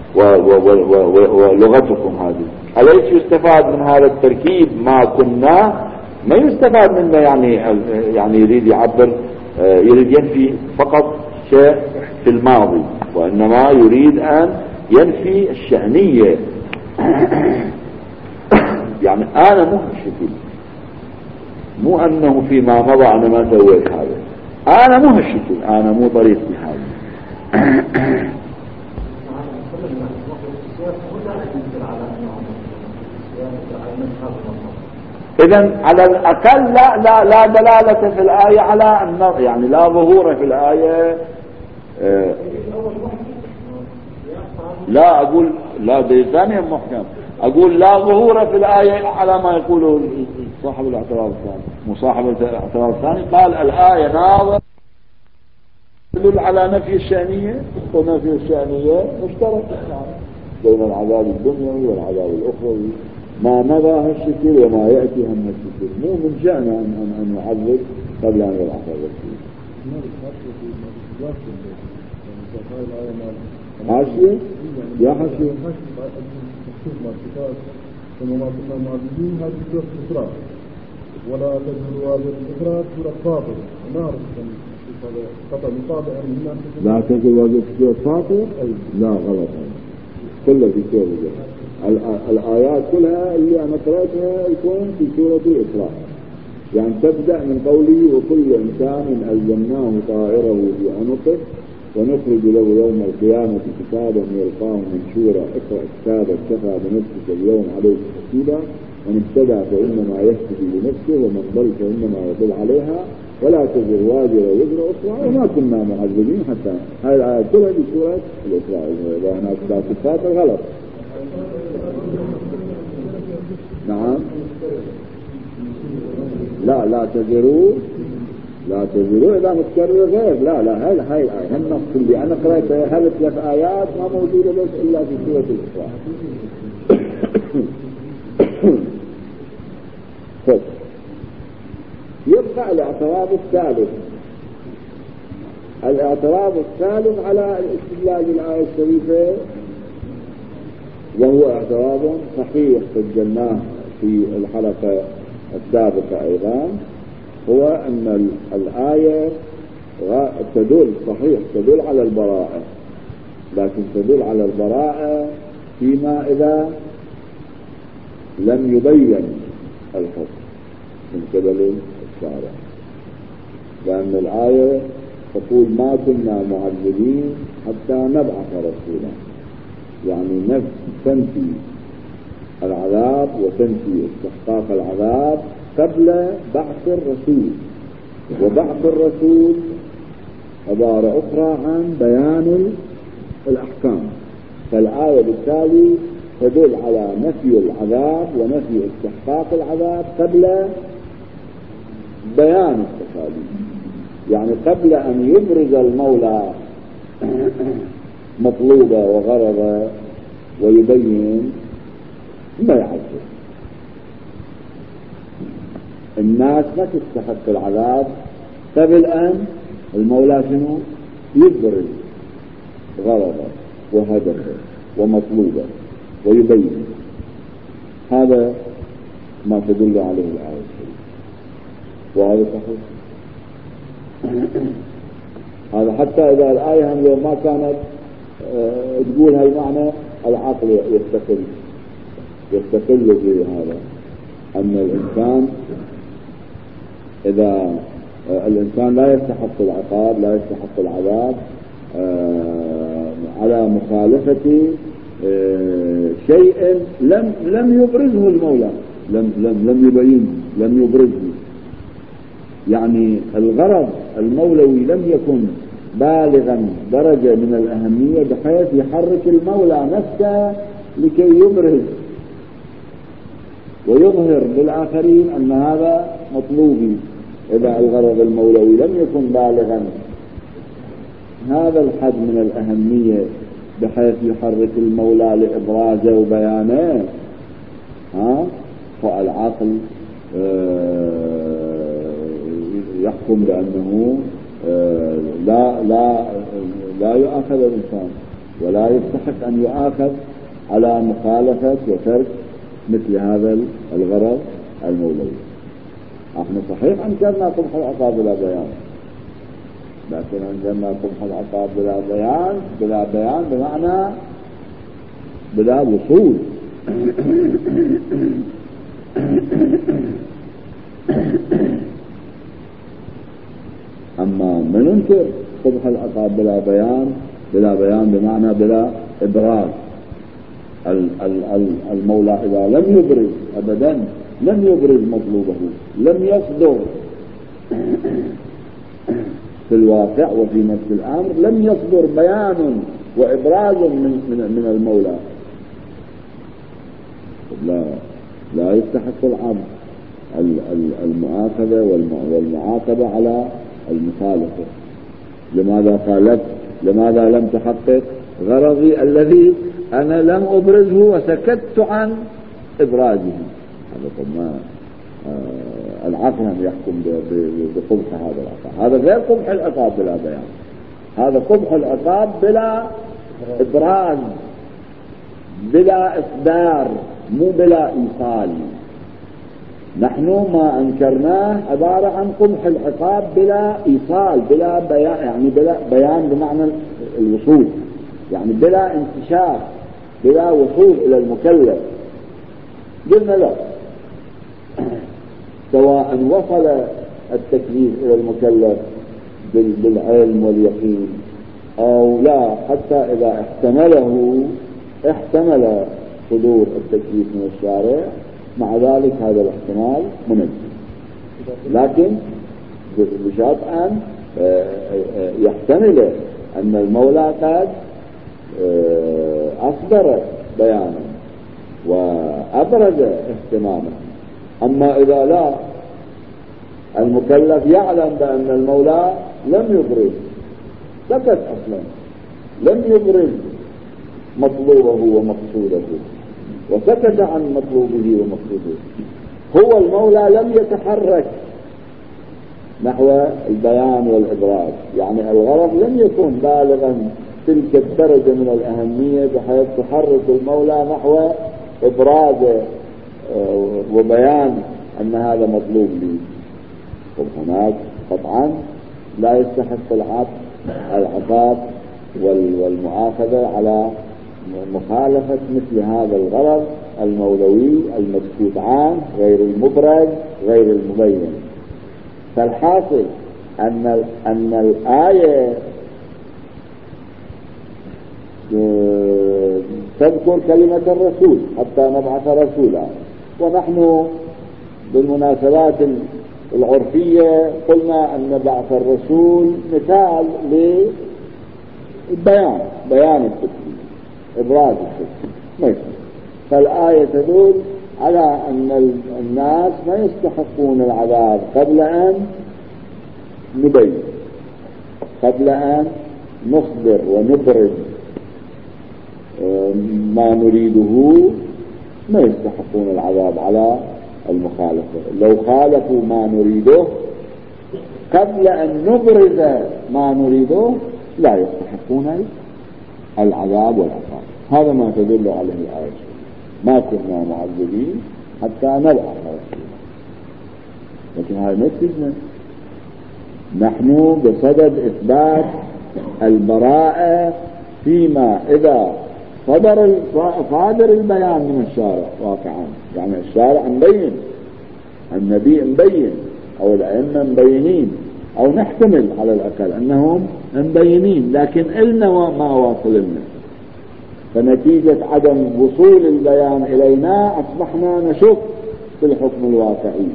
ولغتكم هذه. أليس يستفاد من هذا التركيب ما كنا؟ ما يستفاد منه يعني يريد يعبر، يريد ينفي فقط شيء في الماضي، وإنما يريد أن ينفي الشأنية. يعني أنا مو هالشكل، مو أنه فيما مضى أنا ما سويت هذا، أنا مو هالشكل، أنا مو طريقتي هذا. إذن على الأقل لا دلالة في الآية على أن يعني لا ظهور في الآية. لا أقول لا بثانية محكم، أقول لا ظهور في الآية على ما يقوله صاحب الاعتراض الثاني. مصاحب الاعتراض الثاني قال الآية ناظر تدل على نفي الشأنية، ونفي الشأنية مشترك بين العذاب الدنيوي والعذاب الأخروي، ما مضى هالشكل وما يأتي هم هالشكل. مو من شأنه أن يعذب قبل أن يبعث الرسول. حاشية يا حاشية ولا تجد واجب الإخراج سورة فاطر. نعرف خطأ مطابع لا تجد واجب سورة فاطر. لا غلط، كله في سورة الآيات كلها اللي أنا قرأتها يكون في سورة الإسراء. يعني تبدأ من قوله وكل إنسان ألزمناه طائره في عنقه ونخرج له يوم القيامة كتابا يلقاه منشورا اقرأ كتابك كفى بنفسك اليوم عليك حسيبا من اهتدى فإنما يهتدي لنفسه ومن ضل فإنما يضل عليها ولا تزر وازرة وزر أخرى وما كنا معذبين حتى. هاي الآيات كلها في سورة الإسراء. إذا هناك صفات غلط. نعم لا تزروا إذا متكرر غير. لا هاي الآية النص اللي أنا قرأتها هذه 3 آيات ما موجودة بس إلا في سورة الإسراء. يبقى الاعتراض الثالث على الاستدلال بالآية الشريفة، وهو اعتراض صحيح سجلناه في الحلقة السابقة أيضا، هو أن الآية تدل على البراءة، لكن تدل على البراءة فيما إذا لم يبين الحكم من قبل الشارع، لأن الآية تقول ما كنا معذبين حتى نبعث رسولا، يعني تنفي العذاب وتنفي استحقاق العذاب قبل بعث الرسول، وبعث الرسول عبارة أخرى عن بيان الأحكام. فالآية بالتالي تدل على نفي العذاب ونفي استحقاق العذاب قبل بيان التكاليف، يعني قبل أن يبرز المولى مطلوبة وغرضة ويبين ما يعذب. الناس ما تستحق العذاب قبل أن المولى شنو يبرز غرضه وهدفه ومطلوبه ويبين. هذا ما تدل عليه الآية الكريمة، وهذا صحيح. هذا حتى إذا الآية هم لو ما كانت تقول هالمعنى العقل يستقل بهذا، أن الإنسان إذا الإنسان لا يستحق العقاب لا يستحق العذاب على مخالفة شيء لم يبرزه المولى، لم يبينه لم يبرزه، يعني الغرض المولوي لم يكن بالغا درجة من الأهمية بحيث يحرك المولى نفسه لكي يبرز ويظهر للآخرين أن هذا مطلوبي. إذا الغرض المولوي لم يكن بالغا هذا الحد من الأهمية بحيث يحرك المولى لإبرازه وبيانه، فالعقل يحكم بأنه لا يؤاخذ الإنسان ولا يستحق أن يؤاخذ على مخالفة وترك مثل هذا الغرض المولوي. احنا صحيح انكرنا قبح العقاب بلا بيان، لكن انكرنا قبح العقاب بلا بيان بمعنى بلا وصول. اما من انكر قبح العقاب بلا بيان بمعنى بلا ابراز. المولى اذا لم يبرز ابدا، لم يبرز مطلوبه، لم يصدر في الواقع وفي نفس الامر، لم يصدر بيان وابراز من المولى، لا يستحق العبد المؤاخذة والمعاقبة على المخالفة. لماذا خالفت؟ لماذا لم تحقق غرضي الذي أنا لم أبرزه وسكت عن إبرازه؟ هذا طبعا العقل يحكم بقبح هذا العقاب. هذا غير قبح العقاب بلا بيان، هذا قبح العقاب بلا إبراز، بلا إصدار، مو بلا إيصال. نحن ما أنكرناه عبارة عن قبح العقاب بلا إيصال، بلا بيان، يعني بلا بيان بمعنى الوصول، يعني بلا انتشار، بلا وصول إلى المكلف. قلنا لا، سواء وصل التكليف إلى المكلف بالعلم واليقين أو لا، حتى إذا احتمل صدور التكليف من الشارع، مع ذلك هذا الاحتمال منجم، لكن بشرط أن يحتمل أن المولى قد أصدر بيانا وأبرز اهتمامه. أما إذا لا، المكلف يعلم بأن المولى لم يبرز، سكت أصلا، لم يبرز مطلوبه ومقصوده وسكت عن مطلوبه ومقصوده، هو المولى لم يتحرك نحو البيان والإبراز، يعني الغرض لم يكن بالغا تلك الدرجة من الأهمية بحيث تحرك المولى نحو إبراز وبيان أن هذا مطلوب لي. وهناك قطعا لا يستحق العقاب والمؤاخذة على مخالفة مثل هذا الغرض المولوي المسكوت عنه، غير المبرز، غير المبين. فالحاصل أن الآية تذكر كلمة الرسول حتى نبعث رسولا، ونحن بالمناسبات العرفية قلنا أن بعث الرسول مثال للبيان، بيان التكليف، إبراز التكليف. فالآية تدل على أن الناس ما يستحقون العذاب قبل أن نبين، قبل أن نصدر ونبرز ما نريده، ما يستحقون العذاب على المخالفة. لو خالفوا ما نريده قبل أن نبرز ما نريده لا يستحقون العذاب والعقاب. هذا ما تدل عليه الآية. ما كنا معذبين حتى نبعث رسولا. لكن هذا ما يكفينا، نحن بصدد إثبات البراءة فيما إذا صادر البيان من الشارع واقعا، يعني الشارع مبين، النبي مبين، أو الأئمة مبينين، أو نحتمل على الأقل أنهم مبينين، لكن إلنا ما واصل لنا، فنتيجة عدم وصول البيان إلينا أصبحنا نشك في الحكم الواقعي.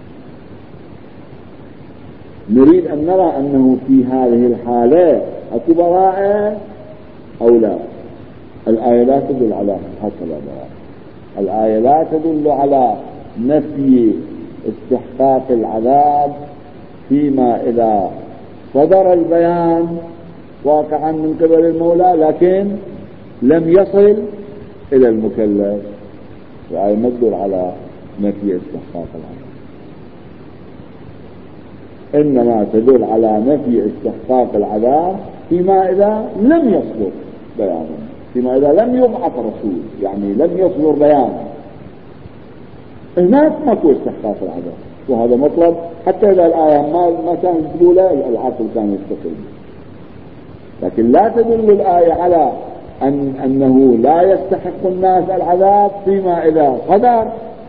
نريد أن نرى أنه في هذه الحالة أكو براءة أو لا. الآية لا تدل على هكذا براءة، الآية لا تدل على نفي استحقاق العذاب فيما إذا صدر البيان واقعا من قبل المولى لكن لم يصل إلى المكلف، وهي مدل على نفي استحقاق العذاب، إنما تدل على نفي استحقاق العذاب فيما إذا لم يصدر بيانه، فيما إذا لم يبعث رسول، يعني لم يصدر بيانه، هناك ماكو استحقاق العذاب. وهذا مطلب حتى إذا الآية ما كانت تقوله العقل كان يستقل، لكن لا تدل الآية على أنه لا يستحق الناس العذاب فيما إذا صدر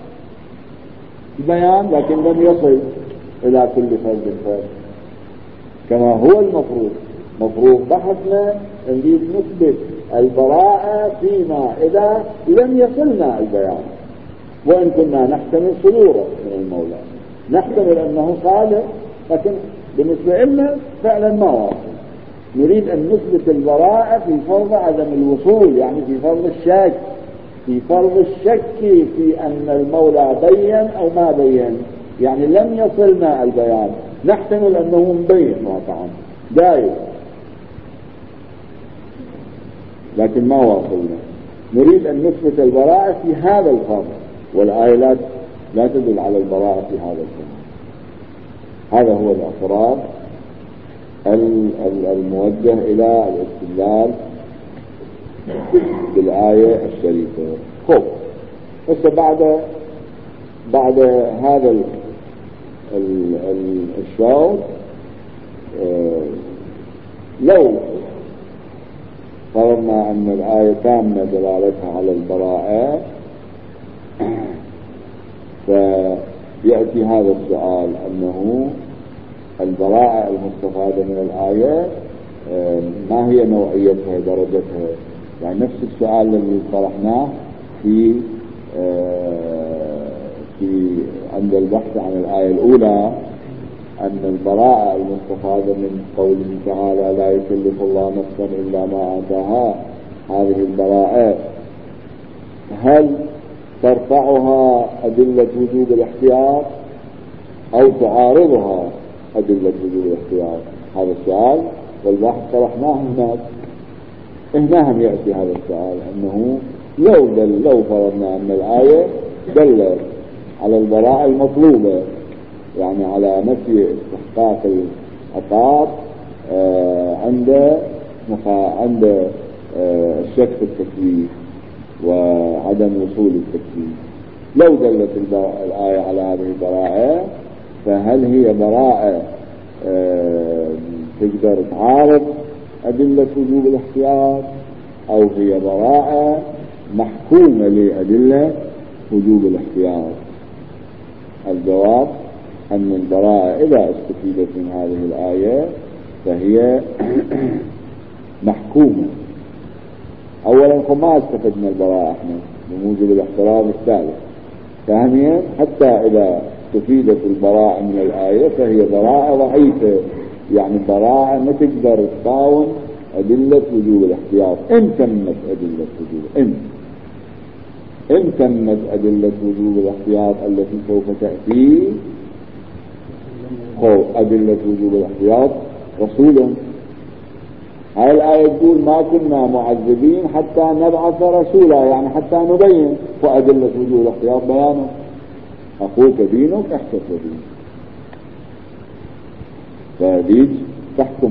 بيان لكن لم يصل إلى كل فرد فرد، كما هو المفروض. مفروض بحثنا نريد نثبت البراءة فيما إذا لم يصلنا البيان، وإن كنا نحتمل صدوره من المولى، نحتمل أنه صادق، لكن بالنسبة لنا فعلا ما واصل. نريد أن نثبت البراءة في فرض عدم الوصول، يعني في فرض الشك، في فرض الشك في أن المولى بين أو ما بين، يعني لم يصلنا البيان، نحتمل أنه مبين واقعا داير لكن ما واصلنا. نريد أن نثبت البراءة في هذا الفرض، والآية لا تدل على البراءة في هذا الفرض. هذا هو الأفراد الموجه إلى الاستدلال بالآية الشريفة. خب بس بعد هذا الشوط لو فرضنا أن الآية تامة دلالتها على البراءة، فيأتي هذا السؤال أنه البراءة المستفادة من الآية ما هي نوعيتها درجتها؟ يعني نفس السؤال الذي طرحناه في عند البحث عن الآية الأولى، أن البراءة المستفادة من قوله تعالى لا يكلف الله نفسا إلا ما آتاها، هذه البراءة هل ترفعها أدلة وجوب الاحتياط أو تعارضها أدلة وجوب الاحتياط؟ هذا السؤال والبحث طرحناه هنا هم يأتي هذا السؤال، أنه لو فرضنا أن الآية دلت على البراءة المطلوبة، يعني على نفي استحقاق العقاب عند الشك في التكليف وعدم وصول التكليف، لو دلت الآية على هذه البراءة، فهل هي براءة تقدر تعارض أدلة وجوب الاحتياط، أو هي براءة محكومة لأدلة وجوب الاحتياط؟ الجواب أن البراءة إذا استفيدت من هذه الآية فهي محكومة. أولا فما استفدنا البراءة احنا بموجب الاحتراز الثالث، ثانيا حتى إذا استفيدت البراءة من الآية فهي براءة ضعيفة، يعني براءة ما تقدر تقاوم أدلة وجوب الاحتياط إن تمت أدلة وجوب إن تمت أدلة وجوب الاحتياط التي سوف تأتي. أدلة وجوب الاحتياط رسولا، هاي الآية تقول ما كنا معذبين حتى نبعث رسولا، يعني حتى نبين، وأدلة وجوب الاحتياط بيانه أخوك دينك أحسن دينك، فهذه تحكم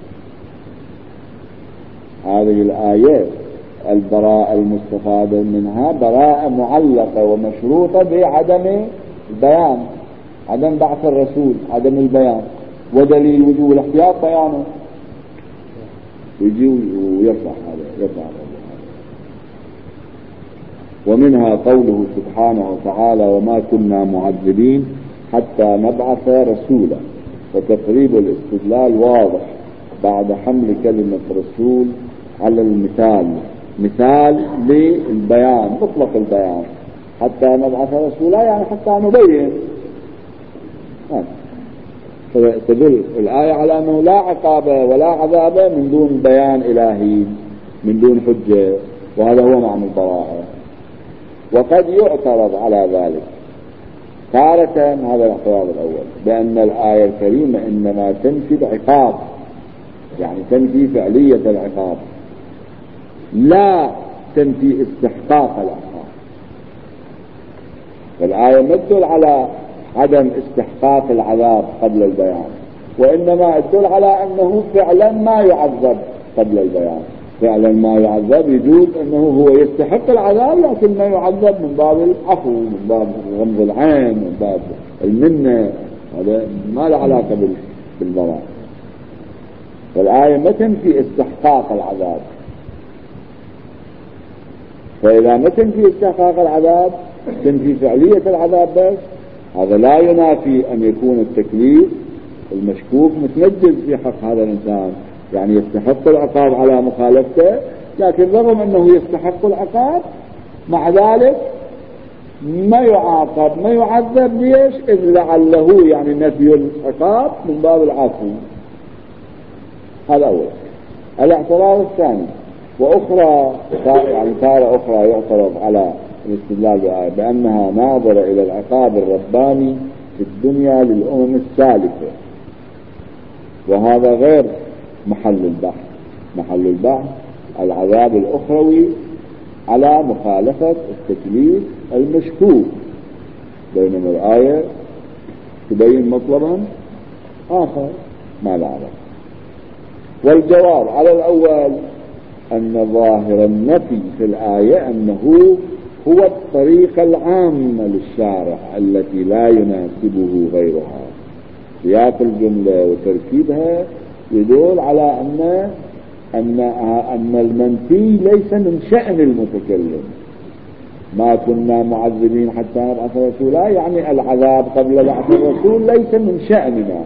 هذه الآيات. البراءة المستفادة منها براءة معلقة ومشروطة بعدم البيان، عدم بعث الرسول، عدم البيان، ودليل وجوب الاحتياط بيانه، يجي ويرفع هذا. ومنها قوله سبحانه وتعالى وما كنا معذبين حتى نبعث رسولا، فتقريب الاستدلال واضح بعد حمل كلمة رسول على المثال، مثال للبيان مطلق البيان، حتى نبعث رسولا يعني حتى نبين. تدل الآية على أنه لا عقاب ولا عذاب من دون بيان إلهي، من دون حجة، وهذا هو معنى البراءة. وقد يعترض على ذلك تارة، هذا الاعتراض الأول، بأن الآية الكريمة إنما تنفي العقاب يعني تنفي فعلية العقاب، لا تنفي استحقاق العقاب. فالآية ما تدل على عدم استحقاق العذاب قبل البيان، وإنما تدل على أنه فعلا ما يعذب قبل البيان. فعلا ما يعذب يجوز أنه هو يستحق العذاب، لكن ما يعذب من باب العفو، من باب غمض العين، من باب المنة، هذا ما له علاقة بالبراءة. فالآية ما تنفي استحقاق العذاب، فإذا ما تنفي استحقاق العذاب تنفي فعلية العذاب بس، هذا لا ينافي أن يكون التكليف المشكوك متنجز في حق هذا الإنسان، يعني يستحق العقاب على مخالفته، لكن رغم أنه يستحق العقاب مع ذلك ما يعاقب ما يعذب. ليش؟ إذ لعله يعني نفي العقاب من باب العفو. هذا أول. الاعتراض الثاني، وأخرى يعني تارة أخرى يعترض على الاستدلال بآية بأنها ناظرة إلى العقاب الرباني في الدنيا للأمم السالفة، وهذا غير محل البحث. محل البحث العذاب الأخروي على مخالفة التكليف المشكوك، بينما الآية تبين مطلبا آخر ما لا علاقة. والجواب على الأول أن ظاهر النفي في الآية أنه هو الطريقة العامة للشارع التي لا يناسبه غيرها. سياق الجملة وتركيبها يدل على أن المنفي ليس من شأن المتكلم. ما كنا معذبين حتى نبعث رسولا، يعني العذاب قبل بعث الرسول ليس من شأننا.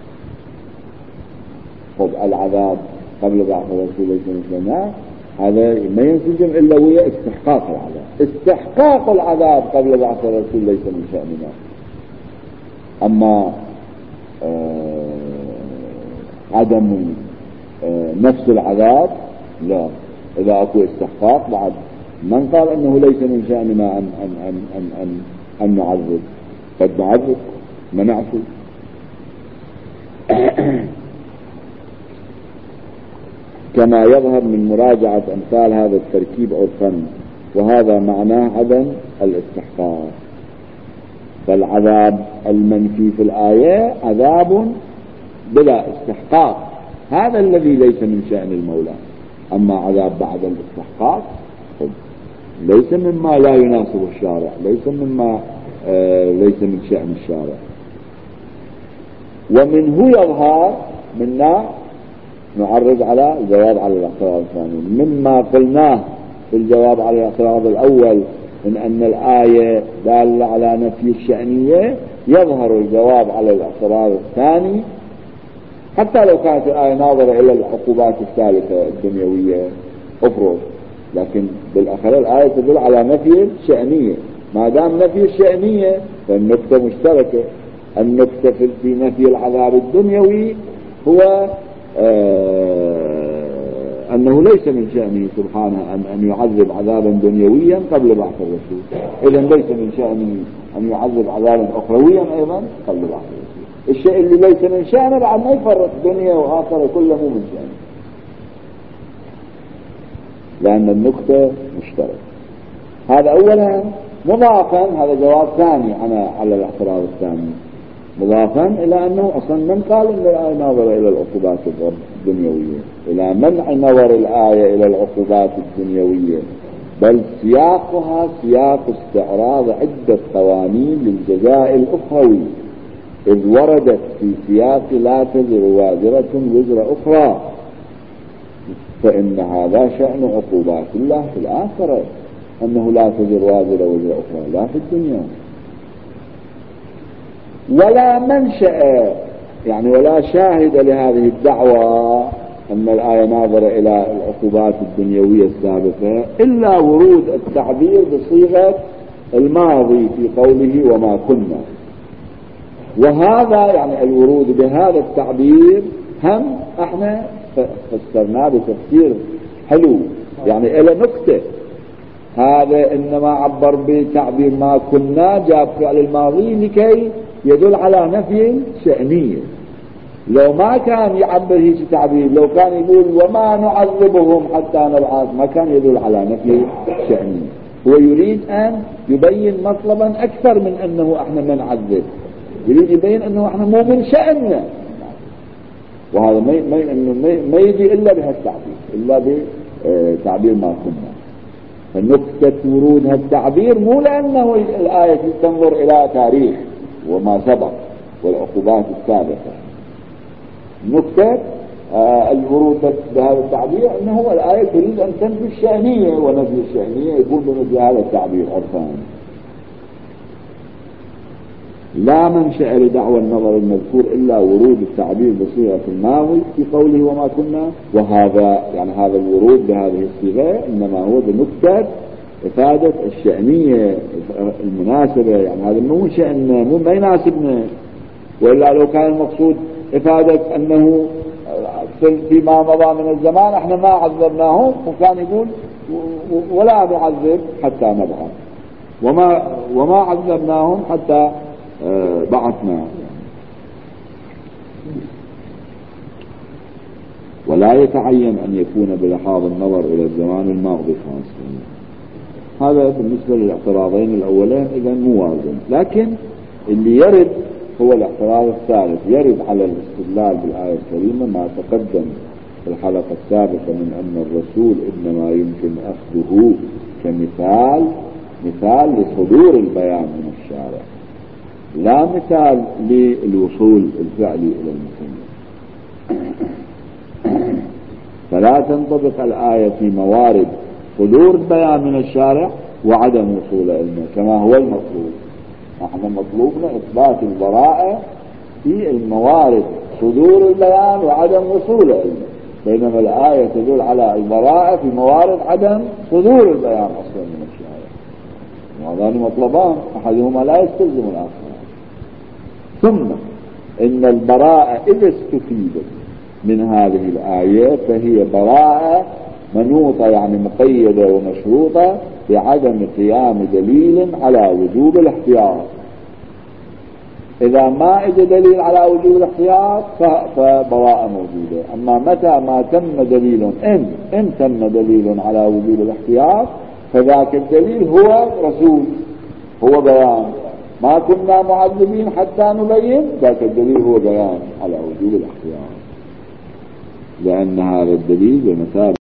طب العذاب قبل بعث الرسول ليس من شأننا، هذا ما ينسجم إلا ويا استحقاق العذاب. استحقاق العذاب قبل بعث الرسول ليس من شأننا. أما عدم نفس العذاب لا، إذا أكو استحقاق بعد من قال أنه ليس من شأننا أن نعذب، قد نعذب ما نعفو. كما يظهر من مراجعة أمثال هذا التركيب عرفا، وهذا معناه عدم الاستحقاق. فالعذاب المنفي في الآية عذاب بلا استحقاق، هذا الذي ليس من شأن المولى. أما عذاب بعد الاستحقاق ليس مما لا يناسب الشارع، ليس مما ليس من شأن الشارع. ومنه يظهر منا نعرض على الجواب على الاعتراض الثاني مما قلناه في الجواب على الاعتراض الأول من أن الآية دالة على نفي الشأنية. يظهر الجواب على الاعتراض الثاني حتى لو كانت الآية ناظرة إلى العقوبات الثالثة الدنيوية أفرض، لكن بالأخير الآية تدل على نفي الشأنية. ما دام نفي الشأنية فالنقطة مشتركة. النقطة في نفي العذاب الدنيوي هو أنه ليس من شأنه سبحانه أن يعذب عذابا دنيويا قبل بعث الرسول، إذن ليس من شأنه أن يعذب عذابا أخرويا أيضا قبل بعث الرسول. الشيء اللي ليس من شأنه بعد ما يفرق دنيا وآخرة كله من شأنه، لأن النقطة مشتركة. هذا أولا. مضافا، هذا جواب ثاني على الاعتراض الثاني، مضافا إلى أنه أصلا من قال أن الآية ناظرة إلى العقوبات الدنيوية، إلى منع نظر الآية إلى العقوبات الدنيوية، بل سياقها سياق استعراض عدة قوانين للجزاء الأخروي، إذ وردت في سياق لا تزر وازرة وزر أخرى، فإن هذا شأن عقوبات الله في الآخرة، أنه لا تزر وازرة وزر أخرى لا في الدنيا. ولا منشأ يعني ولا شاهد لهذه الدعوة أن الآية ناظرة إلى العقوبات الدنيوية السابقة إلا ورود التعبير بصيغة الماضي في قوله وما كنا. وهذا يعني الورود بهذا التعبير هم احنا فسرناه بتفسير حلو، يعني إلى نكتة. هذا إنما عبر بتعبير ما كنا، جاب فعل الماضي لكي يدل على نفي شأنية، لو ما كان يعبر هيك تعبير، لو كان يقول وما نعذبهم حتى نبعث، ما كان يدل على نفي شأنية. هو يريد أن يبين مطلبا أكثر من أنه احنا ما نعذب، يريد يبين أنه احنا مو من شأننا، وهذا ما يجي إلا بهالتعبير، إلا بتعبير ما كنا. فنكتة ورود هالتعبير مو لأنه الآية تنظر إلى تاريخ وما سبق والعقوبات السابقة، نكتة الورود بهذا التعبير أنه الآية تريد أن تنفي الشأنية، ونفي الشأنية يكون بمثل هذا التعبير عرفان. لا منشأ لدعوى النظر المذكور إلا ورود التعبير بصيغة الماضي في قوله وما كنا، وهذا يعني هذا الورود بهذه الصيغة إنما هو بنكتة إفادة الشأنية المناسبة، يعني هذا مو شأننا، مو ما يناسبنا، وإلا لو كان المقصود إفادة أنه فيما مضى من الزمان احنا ما عذبناهم، وكان يقول ولا نعذب حتى نبعث، وما عذبناهم حتى بعثنا. ولا يتعين أن يكون بلحاظ النظر إلى الزمان الماضي خاصة. هذا بالنسبة للاعتراضين الأولين إذا موازن، لكن اللي يرد هو الاعتراض الثالث، يرد على الاستدلال بالآية الكريمة ما تقدم في الحلقة السابقة من أن الرسول إنما يمكن أخذه مثال لصدور البيان من الشارع، لا مثال للوصول الفعلي إلى المكلف. فلا تنطبق الآية في موارد صدور البيان من الشارع وعدم وصول علمه كما هو المطلوب. نحن مطلوبنا إثبات البراءة في الموارد صدور البيان وعدم وصول علمه، بينما الآية تدل على البراءة في موارد عدم صدور البيان أصلا من الشارع، وهذان مطلبان أحدهما لا يستلزم الآخر. ثم إن البراءة إذا استفيدت من هذه الآية فهي براءة منوطة، يعني مقيدة ومشروطة بعدم قيام دليل على وجوب الاحتياط. إذا ما إجى دليل على وجوب الاحتياط فبراءة موجودة. أما متى ما تم دليل، إن تم دليل على وجوب الاحتياط فذاك الدليل هو رسول، هو بيان. ما كنا معذبين حتى نبين، ذاك الدليل هو بيان على وجوب الاحتياط، لأن هذا الدليل بمثابة